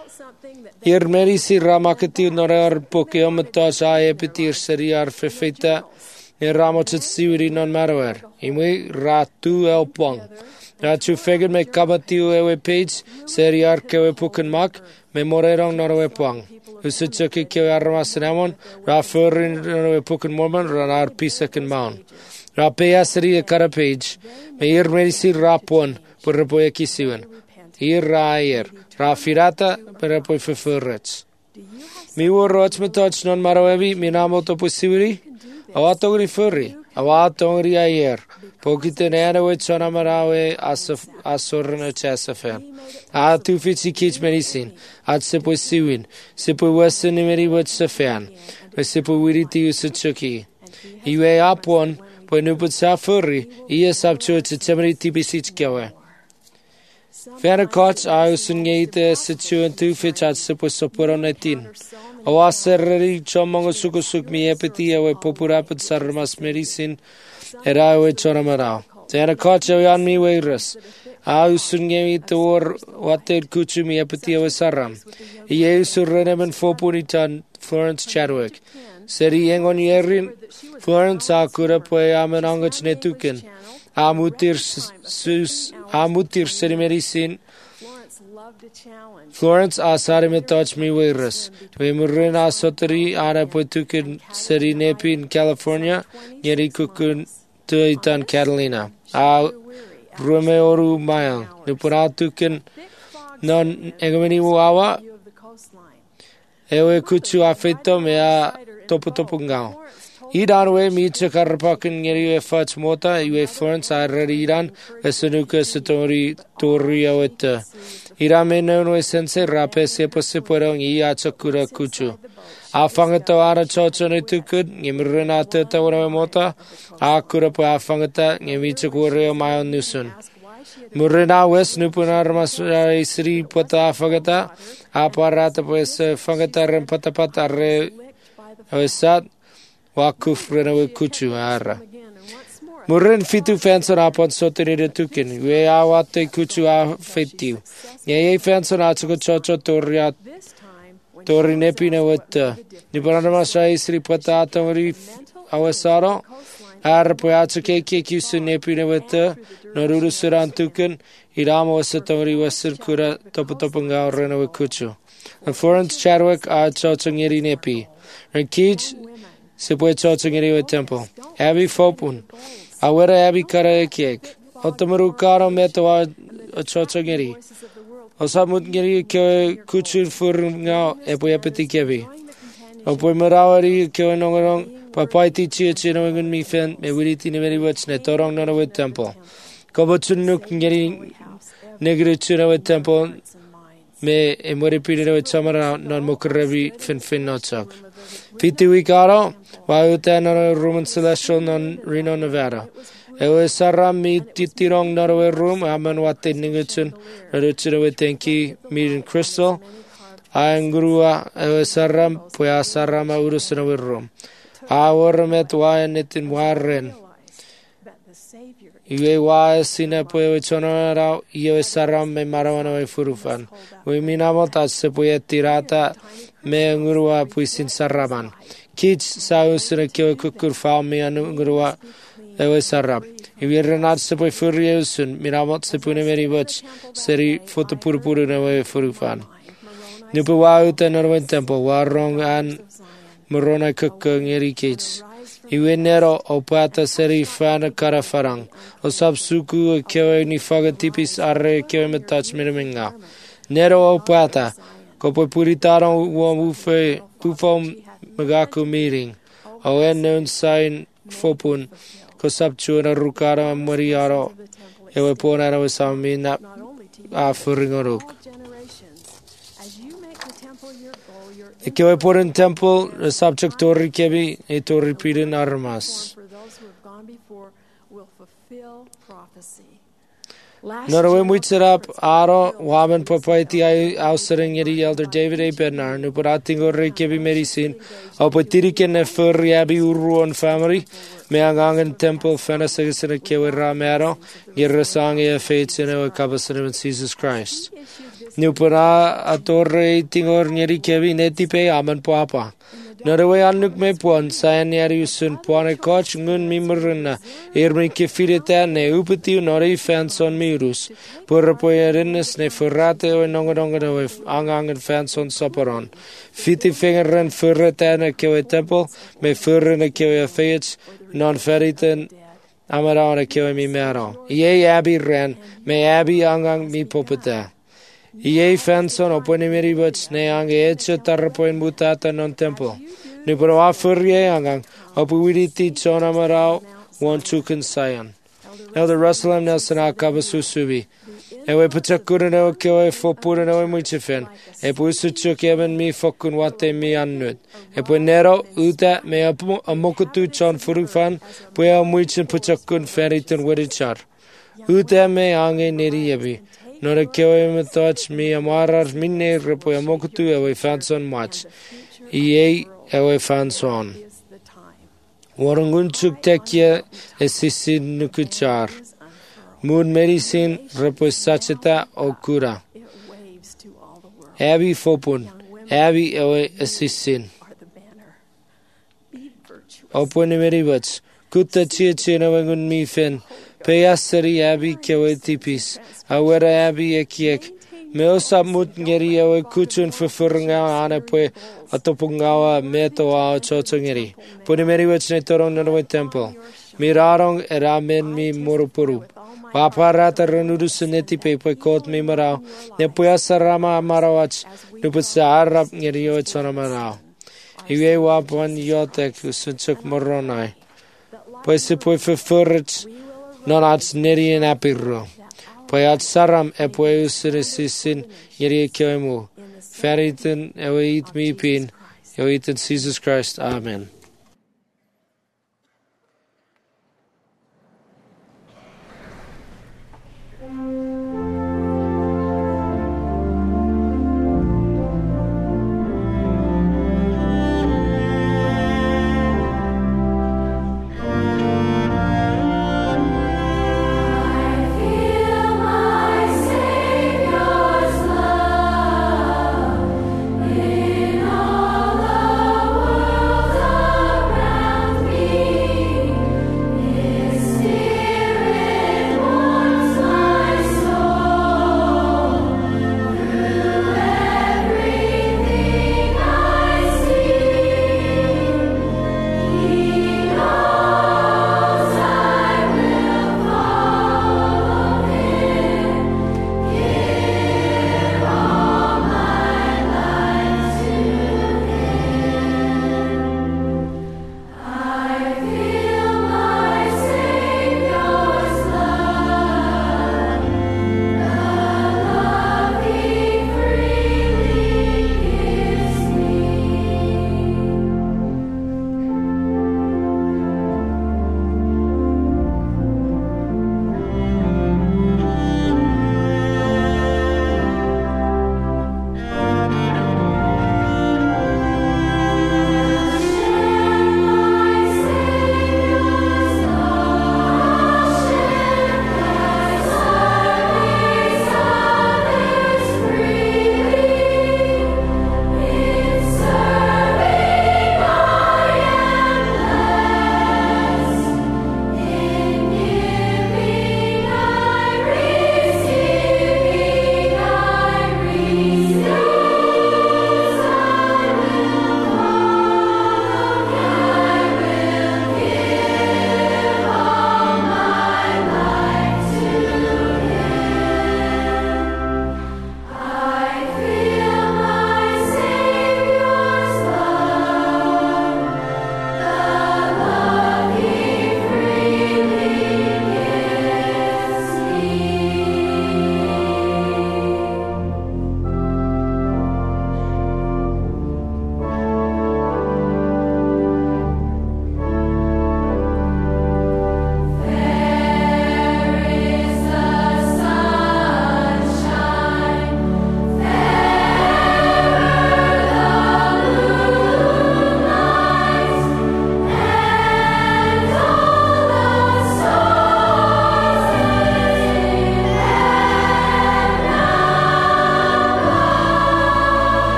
Ir medicine ramakati norar pokeo matas a epitir seriar fefeta. Ne ramotset siuri non maroer. Imwe ratu el pong. Ratu feged me kabatiu ewe page. Seriar kewe puken mak. Me morerong norowe pong. Usitsuke kewe armas namon. Ra furin norowe puken mormon. Ranar pisaken maun. Ra pea seri e kara page. Me ir medisi rapon. Pura poe kisiwen. Ir ra ayer. Ra firata. Pura poe fefurrets. Mi wo rots me touch non maroebi. Mi namoto posiuri. Awa tongri furri, awa tongri ayer. Pokite nere we chona marawe asorno chasafen. A tu fitsi kich medicine. At sepo siwin. Sepo western meri wat safen. We sepo wiriti usuchuki. Iwe apon, po nuput sa furri. Iya sapcho chitemri tibisich kyawe. Fere koch a usun yeite situ and tu fitch at sepo soporo netin. Awa serreri chomongo sukusuk mi epiti ewe popurapit sarmas medicine era ewe chonamarao. Tera koch ewe an mi weiras. A usun gemi toor water kuchu mi epiti ewe saram. Iye usurrenemen fopunitan Florence Chadwick. Seri engon yerin Florence akura poe amenangach netuken. Amutir seri medicine. Florence asari me touch me weiras. We murina soteri ana poitukin seri nepi in California. Ngeri kukun tuitan Catalina. A rume oru mayang. Nupuratukin non engamini wawa. Ewe kuchu afeto mea topo ngao. Iran we mi chakarpakin ngeri we fach mota. Iwe Florence arari Iran. Esunuka satori toria weta. Irame no sense rape se posiporong iya chakura kuchu. Afangata ara chocho ne tukud ngimrena teta ora mota akura pa afangata ngimi chakure mayon nusun. Murena wes nupunar mas isri pota afangata aparata pues fangata rempata pata re wesat wakuf renawe kuchu ara. Murren fitu fenson apon sotenire tukin. We awate kuchu a fetiu. Ye fenson achuko chocho toria tori nepine wetta. Niparana sa isri pata atamri awasaro. Ar poacho keke kusu nepine wetta. Noruru suran tukin. Irama wasatamri wasir kura topanga renawe kuchu. And Florence Chadwick a chocho ngiri nepi. Renkij se pue chocho ngiri we temple. Abby Fopun. Awera Abby kara ekek. O tamaru karo me tawa o chocho ngeri. O samut ngeri kio kuchur fur ngao e po epati kevi. O po marawari kio nongorong papaiti chia chino ngun mi fen me wiriti ni meri wach ne torong nana with temple. Kobo chunuk ngeri negri chuna with temple me e mori pidere with samara non mokrevi fin not chok. Piti wikaro wa uta nana room celestial non Reno Nevada. Ewe saram mi titirong narawe room aman wate ningutun naruchirawe tenki meeting crystal aangurua ewe saram puya sarama urusanawe room awarmet waya nitin waren iwe waya sina puya chonara iwe saram me marawana we furufan we minamot asse puya tirata me angurua puisin saraman kich sausina kyo kukur fa me angurua ewe sarap. Iwi renat sepoi furieusun, miramot sepune meri wach, seri foto puru-puru nawe furufan. Nupu wau te narwen tempo, warong an morona kukka ngeri kits. Iwi nero opata seri fana karafarang. O sabsuku kewe ni faga tipis arre kewe metach miraminga. Nero opata, kopoi puritarong ufe ufom magaku meeting. O en nun sain fopun, ko sabchuna rukara mariaro ewe ponara we samina afuringoruk ikewe porin temple subject tori kebi e tori pidin armas Norwe muitsarap aro waman papaiti ausering eri elder David A. Bednar nu paratingo kebi medicine au patiriken ne furriabi uruon family me angangen temple fenasagisina kewe ramero girrasang e faithsina we kabasina in Jesus Christ nu para atorre tingor nyeri kebi netipe aman papa Norwe annuk me puan sayan yari usun puan e coach ngun mimurna ermi ke fireta ne upati nori fanson mirus por poyerenes ne forrate o nongodonga we angangen fanson soparon fiti fingeren forreta ne kewe temple me forrene kewe faiths non feriten amarana kewe mi mero ye abi ren me abi angang mi popeta Iei fanson opone meri wach ne ange eche tarrapoen mutata non temple. Ne pro afurie angang opu wiriti chona marao one chukin sayan. Elder Russell M. Nelson akabasusubi. Ewe pachakura no kewe fopura no muichifen. E puisu chukeben mi fokun wate mi annut. E pu nero uta me amokutu chon furufan puya muichin pachakun feritin wirichar. Uta me ange neri yebi. Nora kewe metach mi amarar minne repo amokutu ewe fanson match. Iei ewe fanson. Warangun chuk tekia esisin nukuchar. Moon medicine repo sacheta okura. Abi fopun. Abi ewe esisin. Opone meribach. Kutta chia na wangun mi fen. Peyasari abi kewe tipis. Awera abi ekiek. Meosa mut ngeri awe kuchun fufurunga ane pwe atopungawa meto ao chocho ngeri. Pune meri wachne torong nanawe temple. Mirarong eramen mi morupuru. Waparata renudus neti pe pwe kot mi marao. Ne puyasa rama marawach. Nuputsa arab ngeri awe chona marao. Iwe wapan yotek usunchuk moronai. Pwe se pwe fufurich. Non ats neri en apirro. Payat saram e pwe usirisisin yeri kyoemu. Feritin ewe it mi pin. Ewe it in Jesus Christ. Amen. In all the world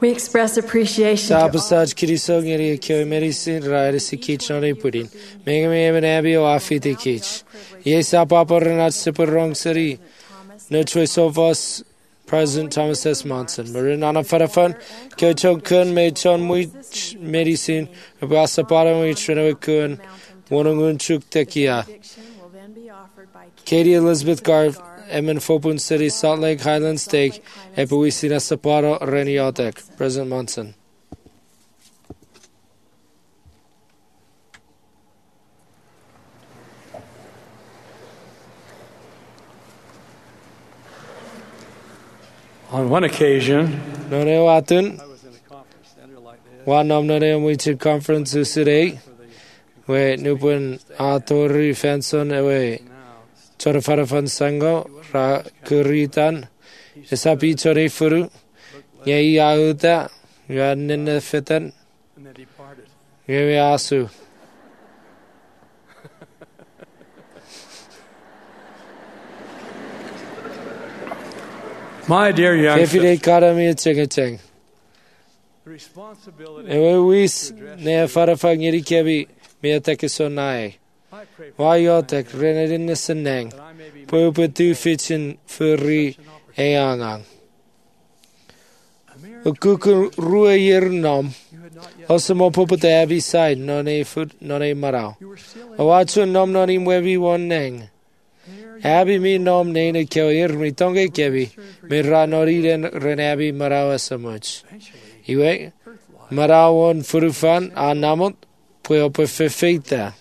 We express appreciation Sa to pasaj kiriso ngeri kyo medicine rairisi kich nori pudin. Mega me even abi o afiti kich. Yes, papa renat super wrong city. No choice of us. President Thomas S. Monson. Marin Anna Farafan, Kyoto Kun, Mechon Muich, Medicine, Abasa Paro, Trino Kun, Wonungun Chuk Tekia. Katie Elizabeth Garth, Emin Fopun City, Salt Lake, Highland Steak, Epuisina Saparo, Reniotek. President Monson. On one occasion, Nore Watun, one Nore Muichid Conference Usire, where Nupun Atori Fenson away, Chorafarafan Sango, Ra Kuritan, Esapi Chore Furu, Yei Auta, Yanin Fitan, and they departed. Yei Asu. My dear young Kefide sister, Karami Cheng. the responsibility Ewe wis ne Farafang Yirikebi, Miatekisonai. I pray for Why yotek renedin seneng. that I may be Puputu fitchin furri eangang. a marriage Ukuku rue yernam. you had not yet. Osamo pupute abi side none foot none marau. You were still in Awachu nom noni webi one neng. there. Abi mi nom nene kyo irmi tonge kebi. Mi ra nori renabi marau asamuch. Eventually, Iwe earth life marau on furufan anamot puyope fefeita.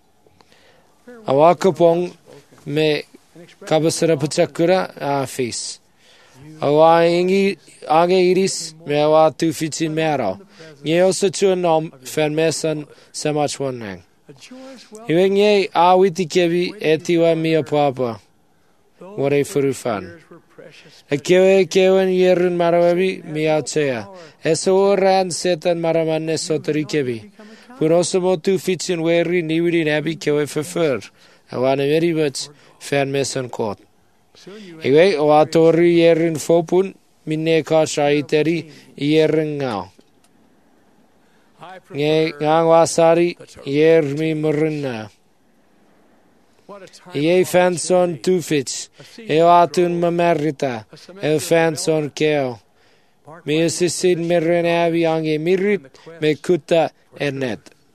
Awakapong me kabasara pachakura afis. Awa ingi age iris me awa tu fitin mero. Nye osa chua nom fermesan semach wonang. a joyous welcome. Iwe nye awiti kebi etiwa mia papa. Ware furufan. Years were precious. A kewen yerun marawabi mia chea. Eso ran setan maramanne sotari kebi. Purosomo tu fitin weri niwiri nabi kewe fefer. Awane very much fermesan court. Soon you Iwe oatori yerin fopun minne ka shaiteri yerin ngao. I Nge prefer ngang wasari yer mi murna. what a time Ie fanson tufits. Eo atun mamerita. Eo fanson keo. Mi usisid mirrenavi ange mirrit me kuta ernet.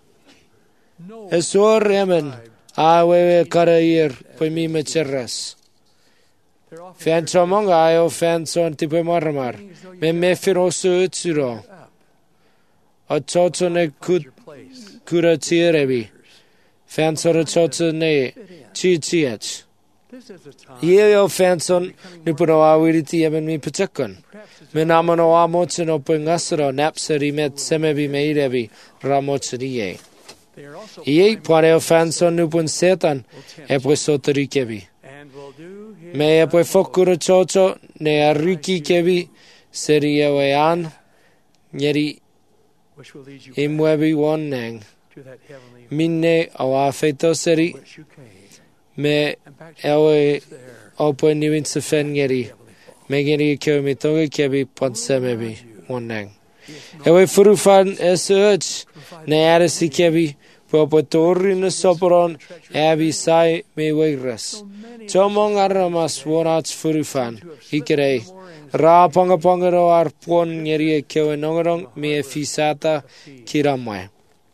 no Esor emen. Awewe karair pe mi mecherras. they're often Fanson ayo fanson tipe marmar. Me mefir osu utsuro. up A chocho ne your place. kura tirebi. Fanson a chocho ne chi chiach. This is a time Yeo fanson nupuno awiriti yemen mi pachakon. perhaps it's Me namano amochen opengasro napseri met semebi meirebi ramocheriye. they are also Ie paneo fanson nupun setan e poi soteri kebi. and will do his Me e poi fokuro chocho ne ariki kebi seri ewean nyeri which will lead you imwebi woneng. to that heavenly Minne awa feito seri which you came me and back to ewe there. opo niwin sefen nyeri. Me geri keo mi toge kebi ponsemebi woneng. Ewe furufan esuch ne arisi kebi popo torri na soporon abi sai me wegras. Chomong aramas wonats furufan ikere ra panga panga ro ar pon nyeri keo nongorong me fisata kiramwe.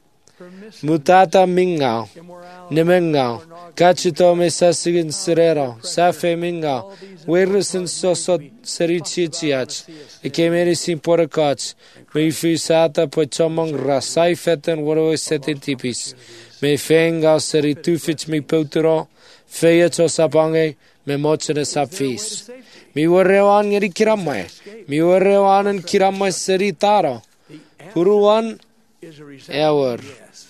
Mutata mingao nemengao kachito me sasigin serero safe mingao wersen sosot serichichiach ekemeri sin porakach me fisata po chomong rasai feten woro setin tipis me fengao seri tufich me potero feya chosapange me mochene sapfis mi warewan ngeri kiramwe mi warewan kiramwe seri taro puruan Is a ewer yes.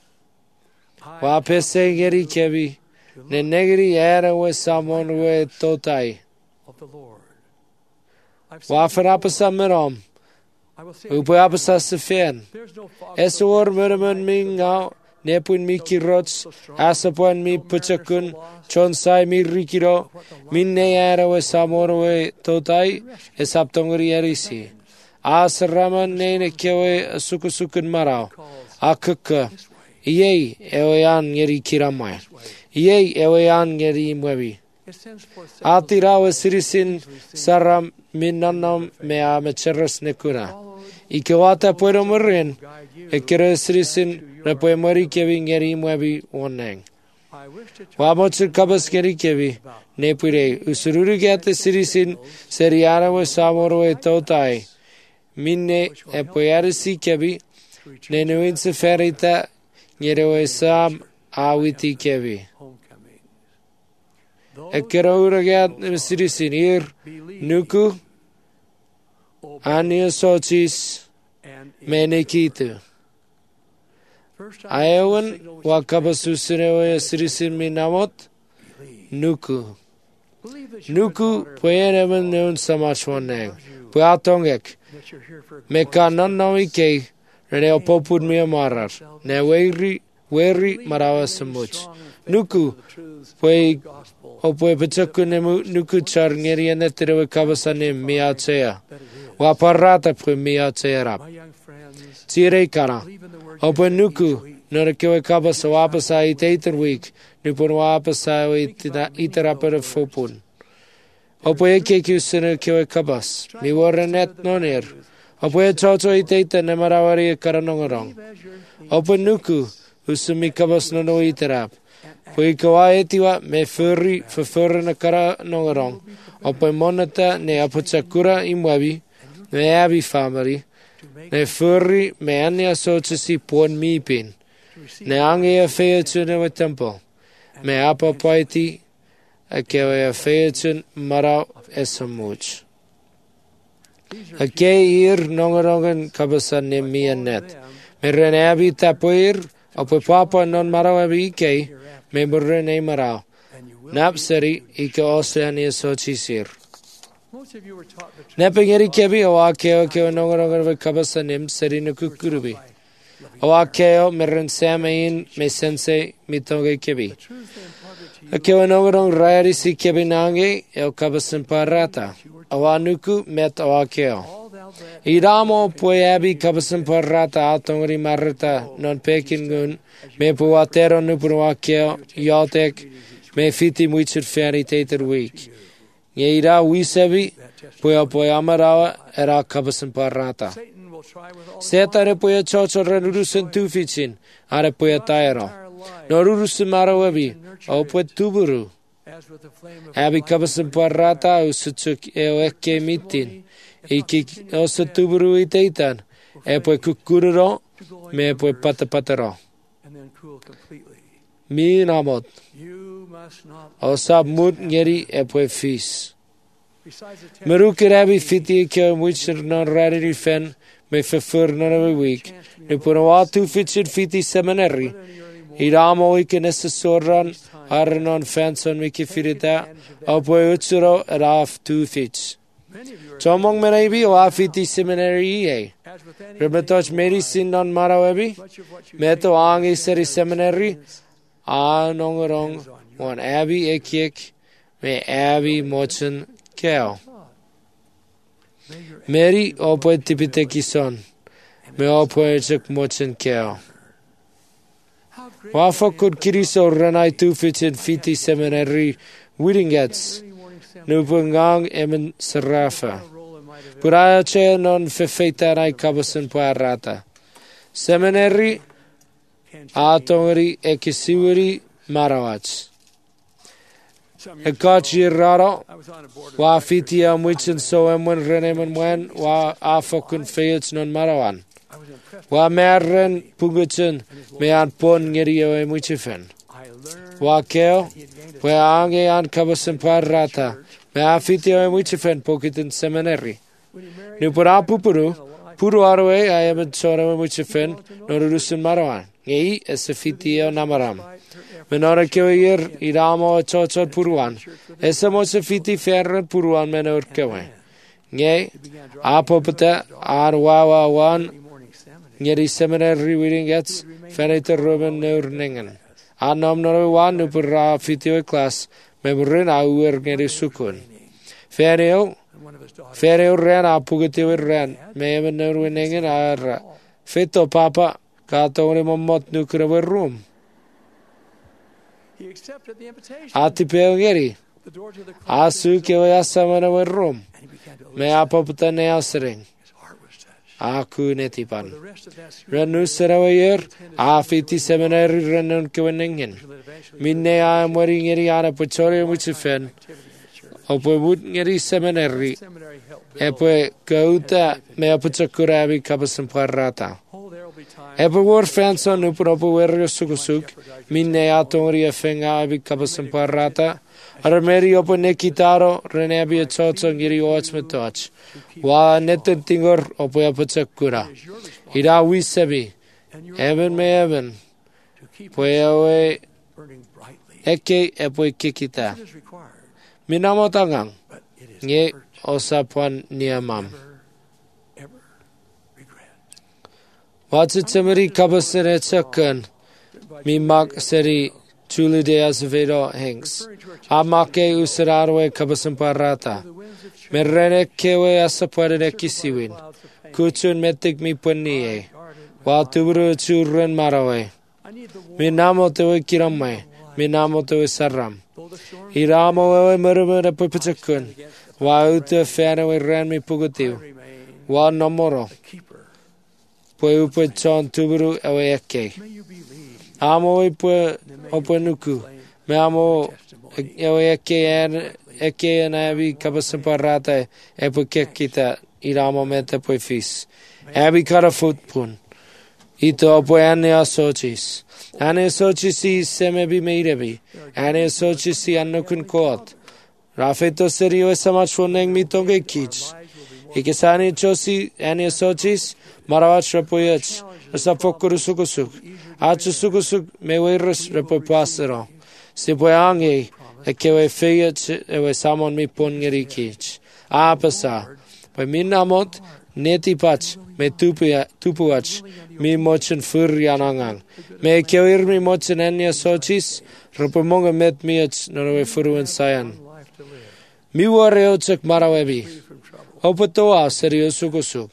wa pese geri kebi ne negri era we samon we totai Of the Lord. I've wa said farapasa merom I will say upo apasa sefen there's no fog esor mermen minga nepun mi kirots asapon mi puchakun chonsai mi rikiro minne era we samon we totai esaptongri erisi A sarama nene kewe sukun marau. A kuka. Iei ewean ngeri kiramai. Iei ewean ngeri mwebi. A tirawa sirisin saram minanam mea mecheras nekuna. Ike wata puedo murin. E kira sirisin repoe mori kevi ngeri mwebi woneng. Wamochir kabas ngeri kevi. Nepure usururu gata sirisin seriara wa samoro e tautai. Minne e poiarisi kevi. Nenuin se ferita ngerewe sam awiti kevi. E kira uragat sirisin ir nuku ania sochis menekitu. Aewan wakabasusine sirisin minamot nuku. Nuku poenemen neun samachwaneng. Puatongek. Meka nannawi kei rene opopud mia marar. Ne weri marawa samuch. Nuku poe opoe pachaku nemu nuku char ngeri aneterewe kabasane mia chea. Waparata poe mia chea rap. Tire kara. Opoe nuku nora kewe kabasa wapasa i teiter week. Nupon wapasa itarapere fopun. Opoe kekiu sene kewe kabas. Mi warrenet noner. Opoe chocho i teita nemarawari karanongarong. Opoe nuku usumi kabas nono itarap. Poe kawa etiwa me furri na karanongarong. Opoe monata ne apachakura imwabi. Me abi famari. Ne furri me ania sochasi pon mipin. Ne ange a featune wa temple. Me apa paiti a kewe a featun marau esamuch. A ke ir nongarongan kabasan ne mia net. Me rene abi tapoir, opo papa non marau abi ike, me burrene marau. Napseri ike oceania sochisir. Nepengeri kebi o akeo keo nongarongan va kabasanim seri na kukurubi. O akeo me rensemein me sensei mitonge kebi. Akeo nongarong rayari si kebi nange eo kabasan parata. Awa nuku met awa keo. Iramo poe abi kabasan parata atongri marata non pekin gun me puatero nupur keo yatek me fiti muichur feri teter week. Nge ira wisebi poe amarawa era kabasan parata. Setare poe chocho renurusen tufitsin are poe taero. Norurusen marawebi o poe tuburu. Abi kabasan parata usuchuk eke mitin. Iki osa tuburu iteitan. E poe kukururo me poe patapatero. Mi namot. Osab mut ngeri e poe fis. Merukir abi fiti keo muichir non rariri fen me fefur non of a week. Nu punawatu fitchid fiti seminary. Iramo ike nesasoran aranon fanson miki firita. Opoe utsuro raf tu fitch. Chomong menabi o afiti seminary e. Remetoch medicine non marawebi. Meto angi seri seminary. Anongarong wan abi ekiek me abi mochen keo. Mary opoe tipiteki son. Me opoe chuk mochen keo. Wafa kud kiriso renai tu fitchin fiti seminary widingets. Nupungang emen serafa. Puraya che non fefeita rai kabasan puarata. Seminary atongari ekisiwiri marawach. Ekachi raro wa fitia muichin so emwen renemen wen wa afokun feils non marawan. Wa merren punguchen me an pon ngerio e muichifen. Wa keo we ange an kabasan parata me afitia e muichifen pokitin seminary. Nu pura pupuru puru arwe I am chora e muichifen norurusun marawan. Ngei esafitio namaram. Menora keoir iramo chochot puruan. Esa moche fiti ferret puruan menor kewe. Nge apopata arwawa wan ngeri seminary reading gets feniter ruben neurningen. Anom noro wan upura fitio class meburin auer ngeri sukun. Fenio And one of his daughters Fere uran a pugati uran. Me even no winning ara. Fito papa. Kato ni momot nukra room. he accepted the invitation. Ati peongeri. The door to the closet Asu kewa yasamana room. and he began to Me listen. apaputa ne asering. His heart was touched. For Aku the netipan. rest of that series, Renu sarawayer. Afiti seminary renun keweningen. Until it eventually Minne a moringeri ana puchore muchifen. activity in the church. Opo mutngeri seminary. Seminary helped build. Epo gauta me apuchakurabi kabasan parata. Oh, there will be times Epo war fanson upropo werio sukusuk. Minne atori efenga abi kabasan parata. Armeri opo nekitaro renebi a chocho ngiri ochmetoch. Wa netten tingor opo apuchakura. is your responsibility Ira wisebi. and your Even me even. to keep Puewe burning brightly. eke epo kikita. It is required, Minamotangang. but it is Nge never, osapuan niamam. ever regret. Watsutamari kabasere chakan. Mi mak seri chuli de azevedo hanks. Referring to our church, Amake usararwe kabasan parata. the winds of change, Merene kewe asapuare kisiwin. clouds of pain, Kuchun metik mi punnie. guarded with Watubru churren marawe. I need the warmth, Minamo tewe kiramwe. Minamo tewe saram. though the storm Iramo ewe murmura pupachakun. against the Wa uta fanawe ran mi pugutiu. remain Wa nomoro. the keeper. Pue upe chon tuburu ewe eke. May you believe Amo ipe and may you openuku. proclaim Me amo testimony. ewe eke na abi kabasan parata e pu kekita iramo mete pu fis. Abi kara futpun. Ito opo ane asochis. Ane asochisi semebi meirebi. Ane asochisi annukun koat. Rafeto serio samachwoneng mitonge kich. Ikisani chosi ane asochis marawach rapoyach. Asapokuru sukusuk. Achu sukusuk meweiros rapopasero. Sipoyange ekewe feyach ewe samon mi pongeri kich. Apasa. Pa minamot netipach me tupuach mi mochen furrianangang. Me kewir mi mochen enya sochis rapomonga met miach norowe furuan sayan. Life to live, Mi wareochak marawebi. free from trouble. Opa toa serio sukusuk.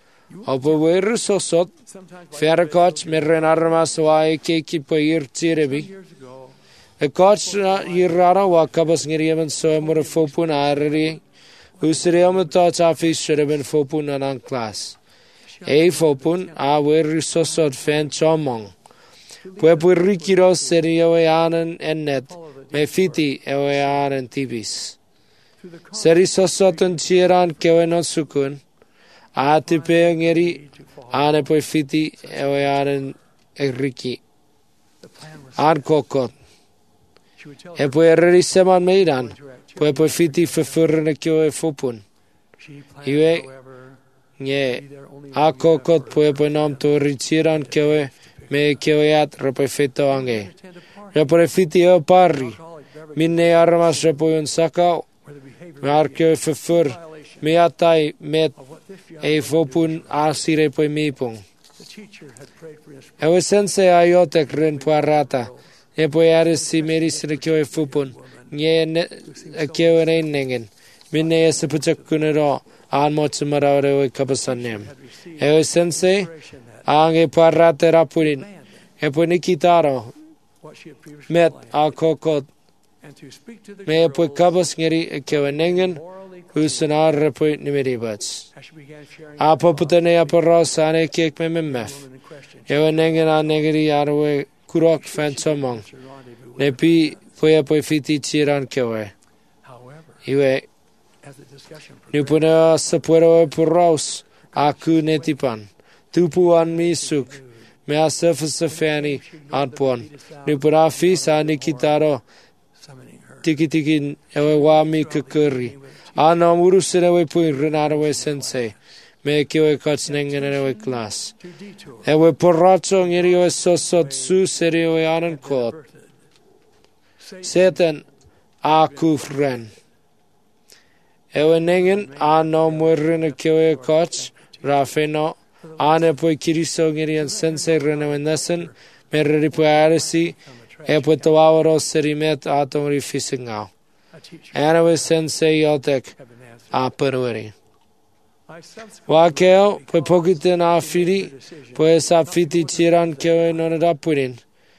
Opa weru sosot. Sometimes, like Verre koch me renarmas wa keki po tirebi. years ago, E koch irara wa kabas ngiriaman so mura fopun arri. Usriam to chafi shireben fopun anang class. E fopun a weru sosot fan chomong. Pue rikiro serio anan ennet. Me fiti ewe anan tibis. through the calm Seri sosotun chiran kewenon sukun. Ati pe ngeri to fall, ane poi fiti ewe anan riki. the plan was An kokot. she would tell E poi rri seman meidan. interact. Poi fiti fefurne kio e fopun. She planned, Iwe however, nge be there only a kokot poi nam to richiran kio e me kio e at repo fito ange. attend a party, Repo fiti e parri. alcoholic beverage, Minne armas repo un sakao. where the behavior Mar kio e fefur. violation Me atai met of what this young e woman fopun did. asire poi mipung. The teacher had prayed for inspiration. Ewe sensei ayotek ren parata. E poi aris si merisire kio e fopun. Nge e kio e reinningen. Minne e se puchakunero. An mochu marawre e kapasanem. Had received Ewe sensei inspiration that ange parate rapurin. landed E poi nikitaro. what she had previously Met planned. a kokot. And to speak to the Me e poi girls kabas ngeri e kio e ningen. morally clear, Usanar repoi nimeribats. as she began sharing A poputane a porros ane kek me the mef. woman in question. Ewe ningen a negeri arwe kurok fan somong. It's a rendezvous with Ne pi poi e poi fiti chiran kio e. However, Iwe as the discussion progressed, nupuna sa puero e porros. Aku netipan. Tupu an misuk. Me a surface a fani an pon. Nupuna fis a nikitaro. summoning her. Tiki tiki ewe wami kukuri. Ano urusene ewe pui renara we sensei. Me kio e koch nengen ewe klas. To detour, Ewe porracho ngeri ewe sosot su seri ewe anan kot. diverted. Satan Seten a kufren. Ewe nengen ano muerrene kio e koch. Rafeno. Ane pui kiriso ngeri an sensei rene wenesen. Merri pui arisi. E pui tawawaro seri met atomri fisingao. a teacher Ane we sensei yotek. had been asked a parueri. I subsequently Wa keo, poi pokite na firi, poi sa fiti tiran keo non da purin.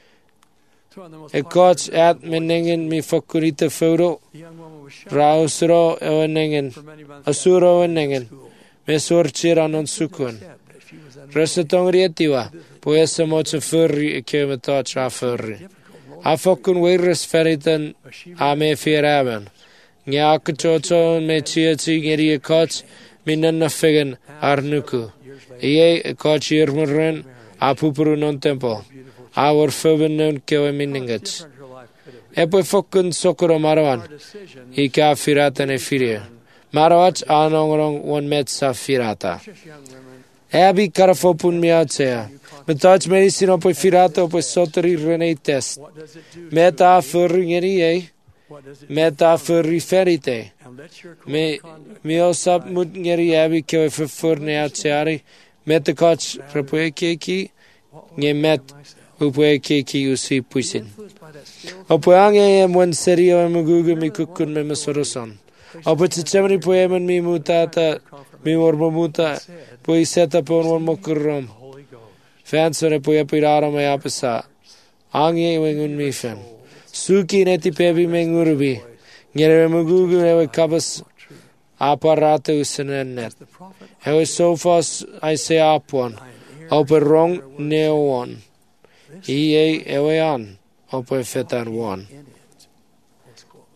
to on the most E popular coach at menengen mi fokurita foto, the young woman was shot rausro e wenengen, for many months asuro after wenengen, school. me sor tiran on sukun. Said that she was unwell. Resta tongrietiwa, poi essa mocha furri e keo me ta tra furri. A fokun weiris feritan But she a me firaben. Nga kachocho me chiachi ngeri e coach, minan na figan arnuku. Ie e coach irmurren, a pupuru non tempo. A war fuben non keo e miningats. different her life could have been. E poi fokun sokoro marawan, Our decision I ka firatan e firia. Marawach anongrong one met sa firata. precious young women Abi karafopun miatsea. Metach medicine op firata op sotri rene test. what does it do Meta furringeri e. what does it Meta furriferite. and let your Me conduct osap mutngeri abi ke furne atseari. Meta coach repuekeki. Nge met upuekeki usi puisin. influenced by that still Opuange em wan serio em gugu mi kukun me masoroson. Opo tsemri poemen mi mutata mi morbomuta. Poi seta pon wan mokurom. Holy Ghost Fansore poi apirara me apesa. Ange wengun mi fen. Suki neti pebi me ngurubi. Ngere me gugu ewe kabas aparate usenen net. the prophet Ewe sofas I say apon. Opo rong neon. Ie ewe an. Opo fetan one. in it. Close quote.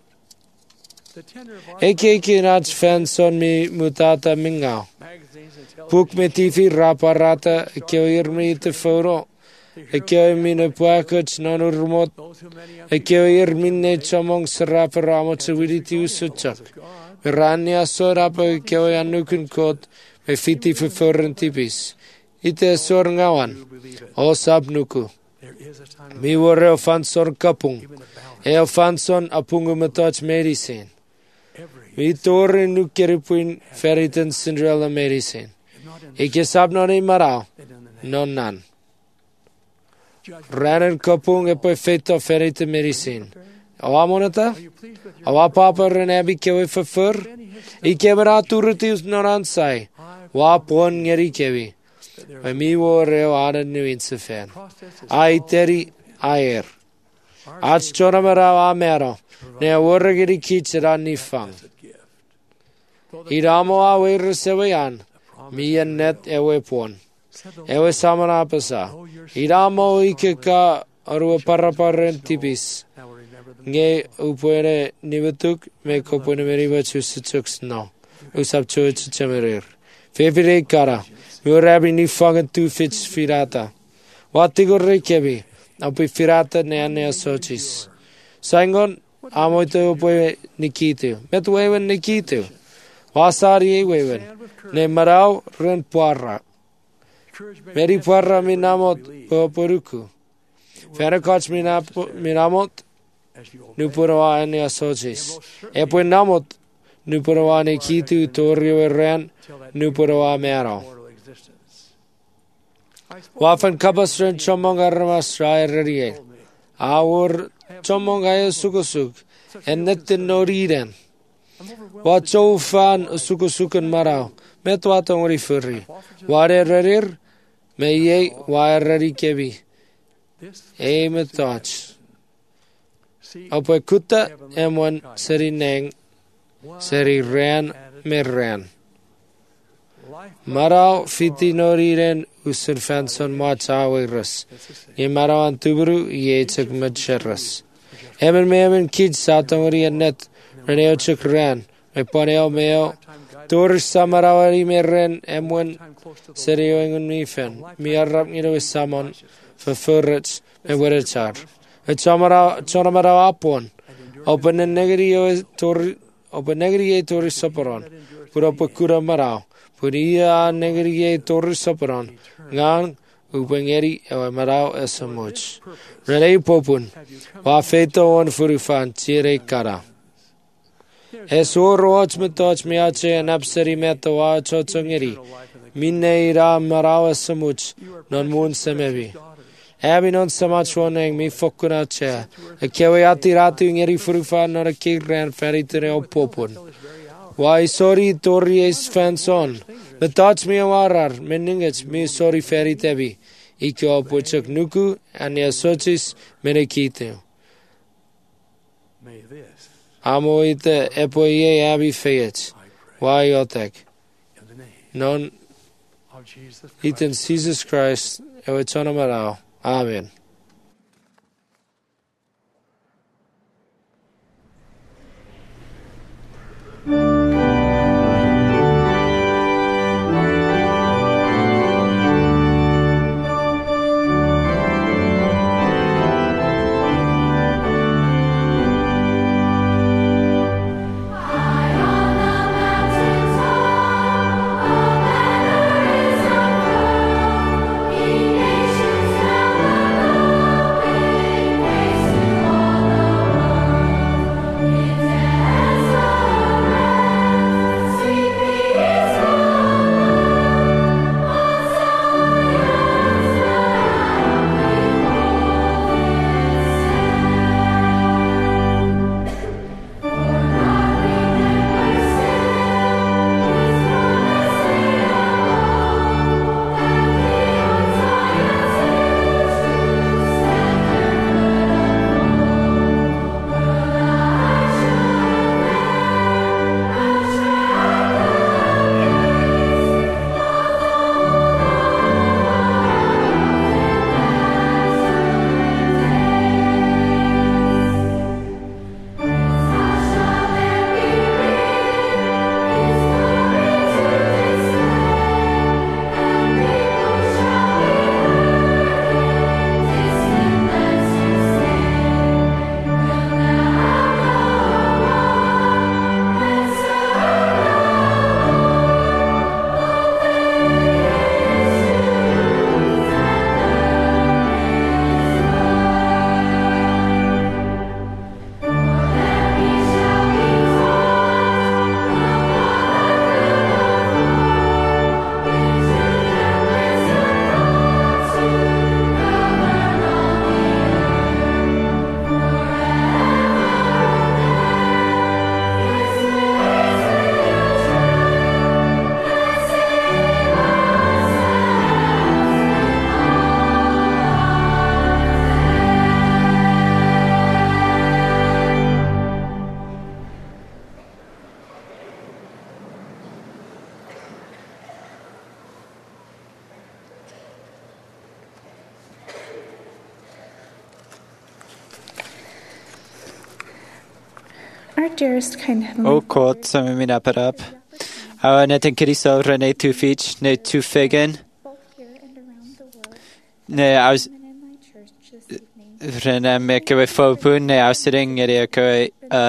The tenor of our Eke nats fanson mi mutata mingao. magazines and television Puk me tifi raparata keo irmi te foro. Keo mi ne puakoch non urmot. those who many Keo irmi ne chamong serapa ramo tsawiriti usuchak. Me rania so rapa keo anukun kot. Me fiti fuforen tipis. Ite sor ngawan. O sab nuku. there is a time of Mi wore o fansor kapung. even a balance. E o fanson apungu matach medicine. Every Mi tore nukeripuin feriten Cinderella medicine. not in Ike sab non i marao. the name. Non nan. Judge, Ranen kapung e poi feito ferite medicine. Awa monata? are you pleased with your Awa papa renebi kewe fafur? Ike mera turutius noransai. Wa pon ngeri kewi. Ma mi wo reo anan nu insefen. process is Ai teri aer. Ach chora mera wa mero. Ne worgeri kichera ni fang. Iramo a we resewayan. Mi en net ewe pon. Ewe samana pasa. Iramo ike ka arua paraparen tipis. now remember the Nge upuere nivetuk me kopune meriva chusuchuks no. Usap chuchuchemerir. Fevire kara. Mi orabi ni fangen tu fits firata. Watigor rekebi. Api firata ne ane sochis. Sangon amoito upue nikitu. Met wewen nikitu. Wasari wewen. Ne marau ren puarra. encouragement Meri puarra minamot poruku. Ferakach minamot as you obey. nupurawa ane sochis. Epue namot nupurawa nikitu torio ren nupurawa mero. Mortal existence. I spoke Wafan kabas ren chomong armas raerie. Our chomong ayo sugusug. En net de noriren. Wat zo fan sugusuken marau. Met wat ongri furri. Ware rerir. Me ye ware kebi. this. E me touch. See, Ope kuta emwan seri neng. Seri ren me ren. life Marau fiti noriren usur fanson machawiras. Ye marau antubru ye chuk medcheras. Emen me emen kids satongri en net. Reneo chuk ren. Me poneo meo. Toris samarawari me ren emwan time close to the serio engun mi fen. Mi arrap ngido is samon. Verfurrits me wedechar. Het chonamara apon. Open en negri tori. Open negri tori soperon. Pur op kura marau. Pur ia negri tori soperon. Ngang upengeri ewe marau esamuch. Rene popun. Wa feito on furufan tire kara. Es oroch metoch miache en abseri meto wa chochongeri. Minne ira marau esamuch. Non mun semevi. Abi non samach woneng mi fokuna che. E kewe ati ratu ngeri furufan nora kigran feritere o popun. Why sorry tori es fanson. The thoughts me awarar, meningets me sorry ferry tebi. Ikyo puchak nuku, and ya sochis menekite. May this, Amo ite epoye abi feyet. Why yotek? in the name Non of Jesus Christ. iten Jesus Christ, ewechonamarao. Amen. Our dearest kind heavenly O kot som mi naparap. Awa netin kiriso rene tu fich ne tu fegen. both here and around the world, Ne aus and in my church this evening. rene me kewe fopun ne ausring ere kewe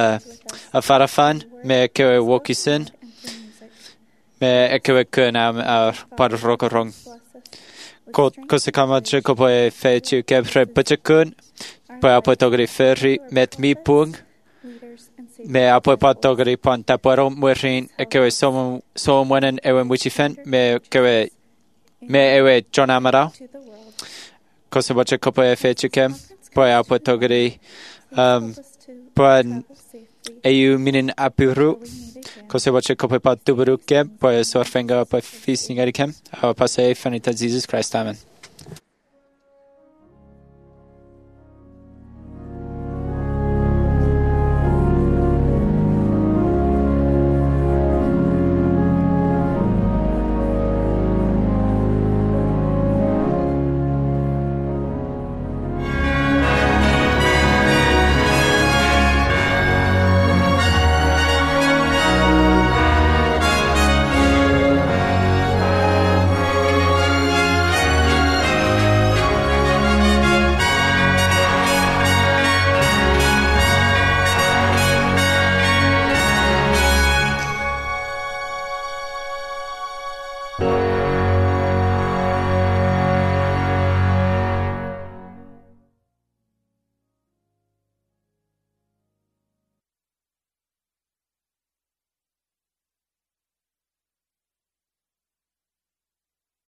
a farafan me kewe wokisen. And through music, Me kewe kunam ar par rokorong. bless us with Kot strength, kosekama cheko poe fe chu kebre pachakun. Po apotogri ferri met mi pung. leaders, and safe Me apo patogri pon taporo murin kewe so monen ewe muchifen me kewe me ewe jonamara. to the world. Kosovache kopo e fechukem. Po apotogri Help us to pon travel safely EU minin apuru. when we meet again. Kosovache kopo pat tuburuke. Po sorfenga po fisningarikem. Awa pasei fanita Jesus Christ. Amen.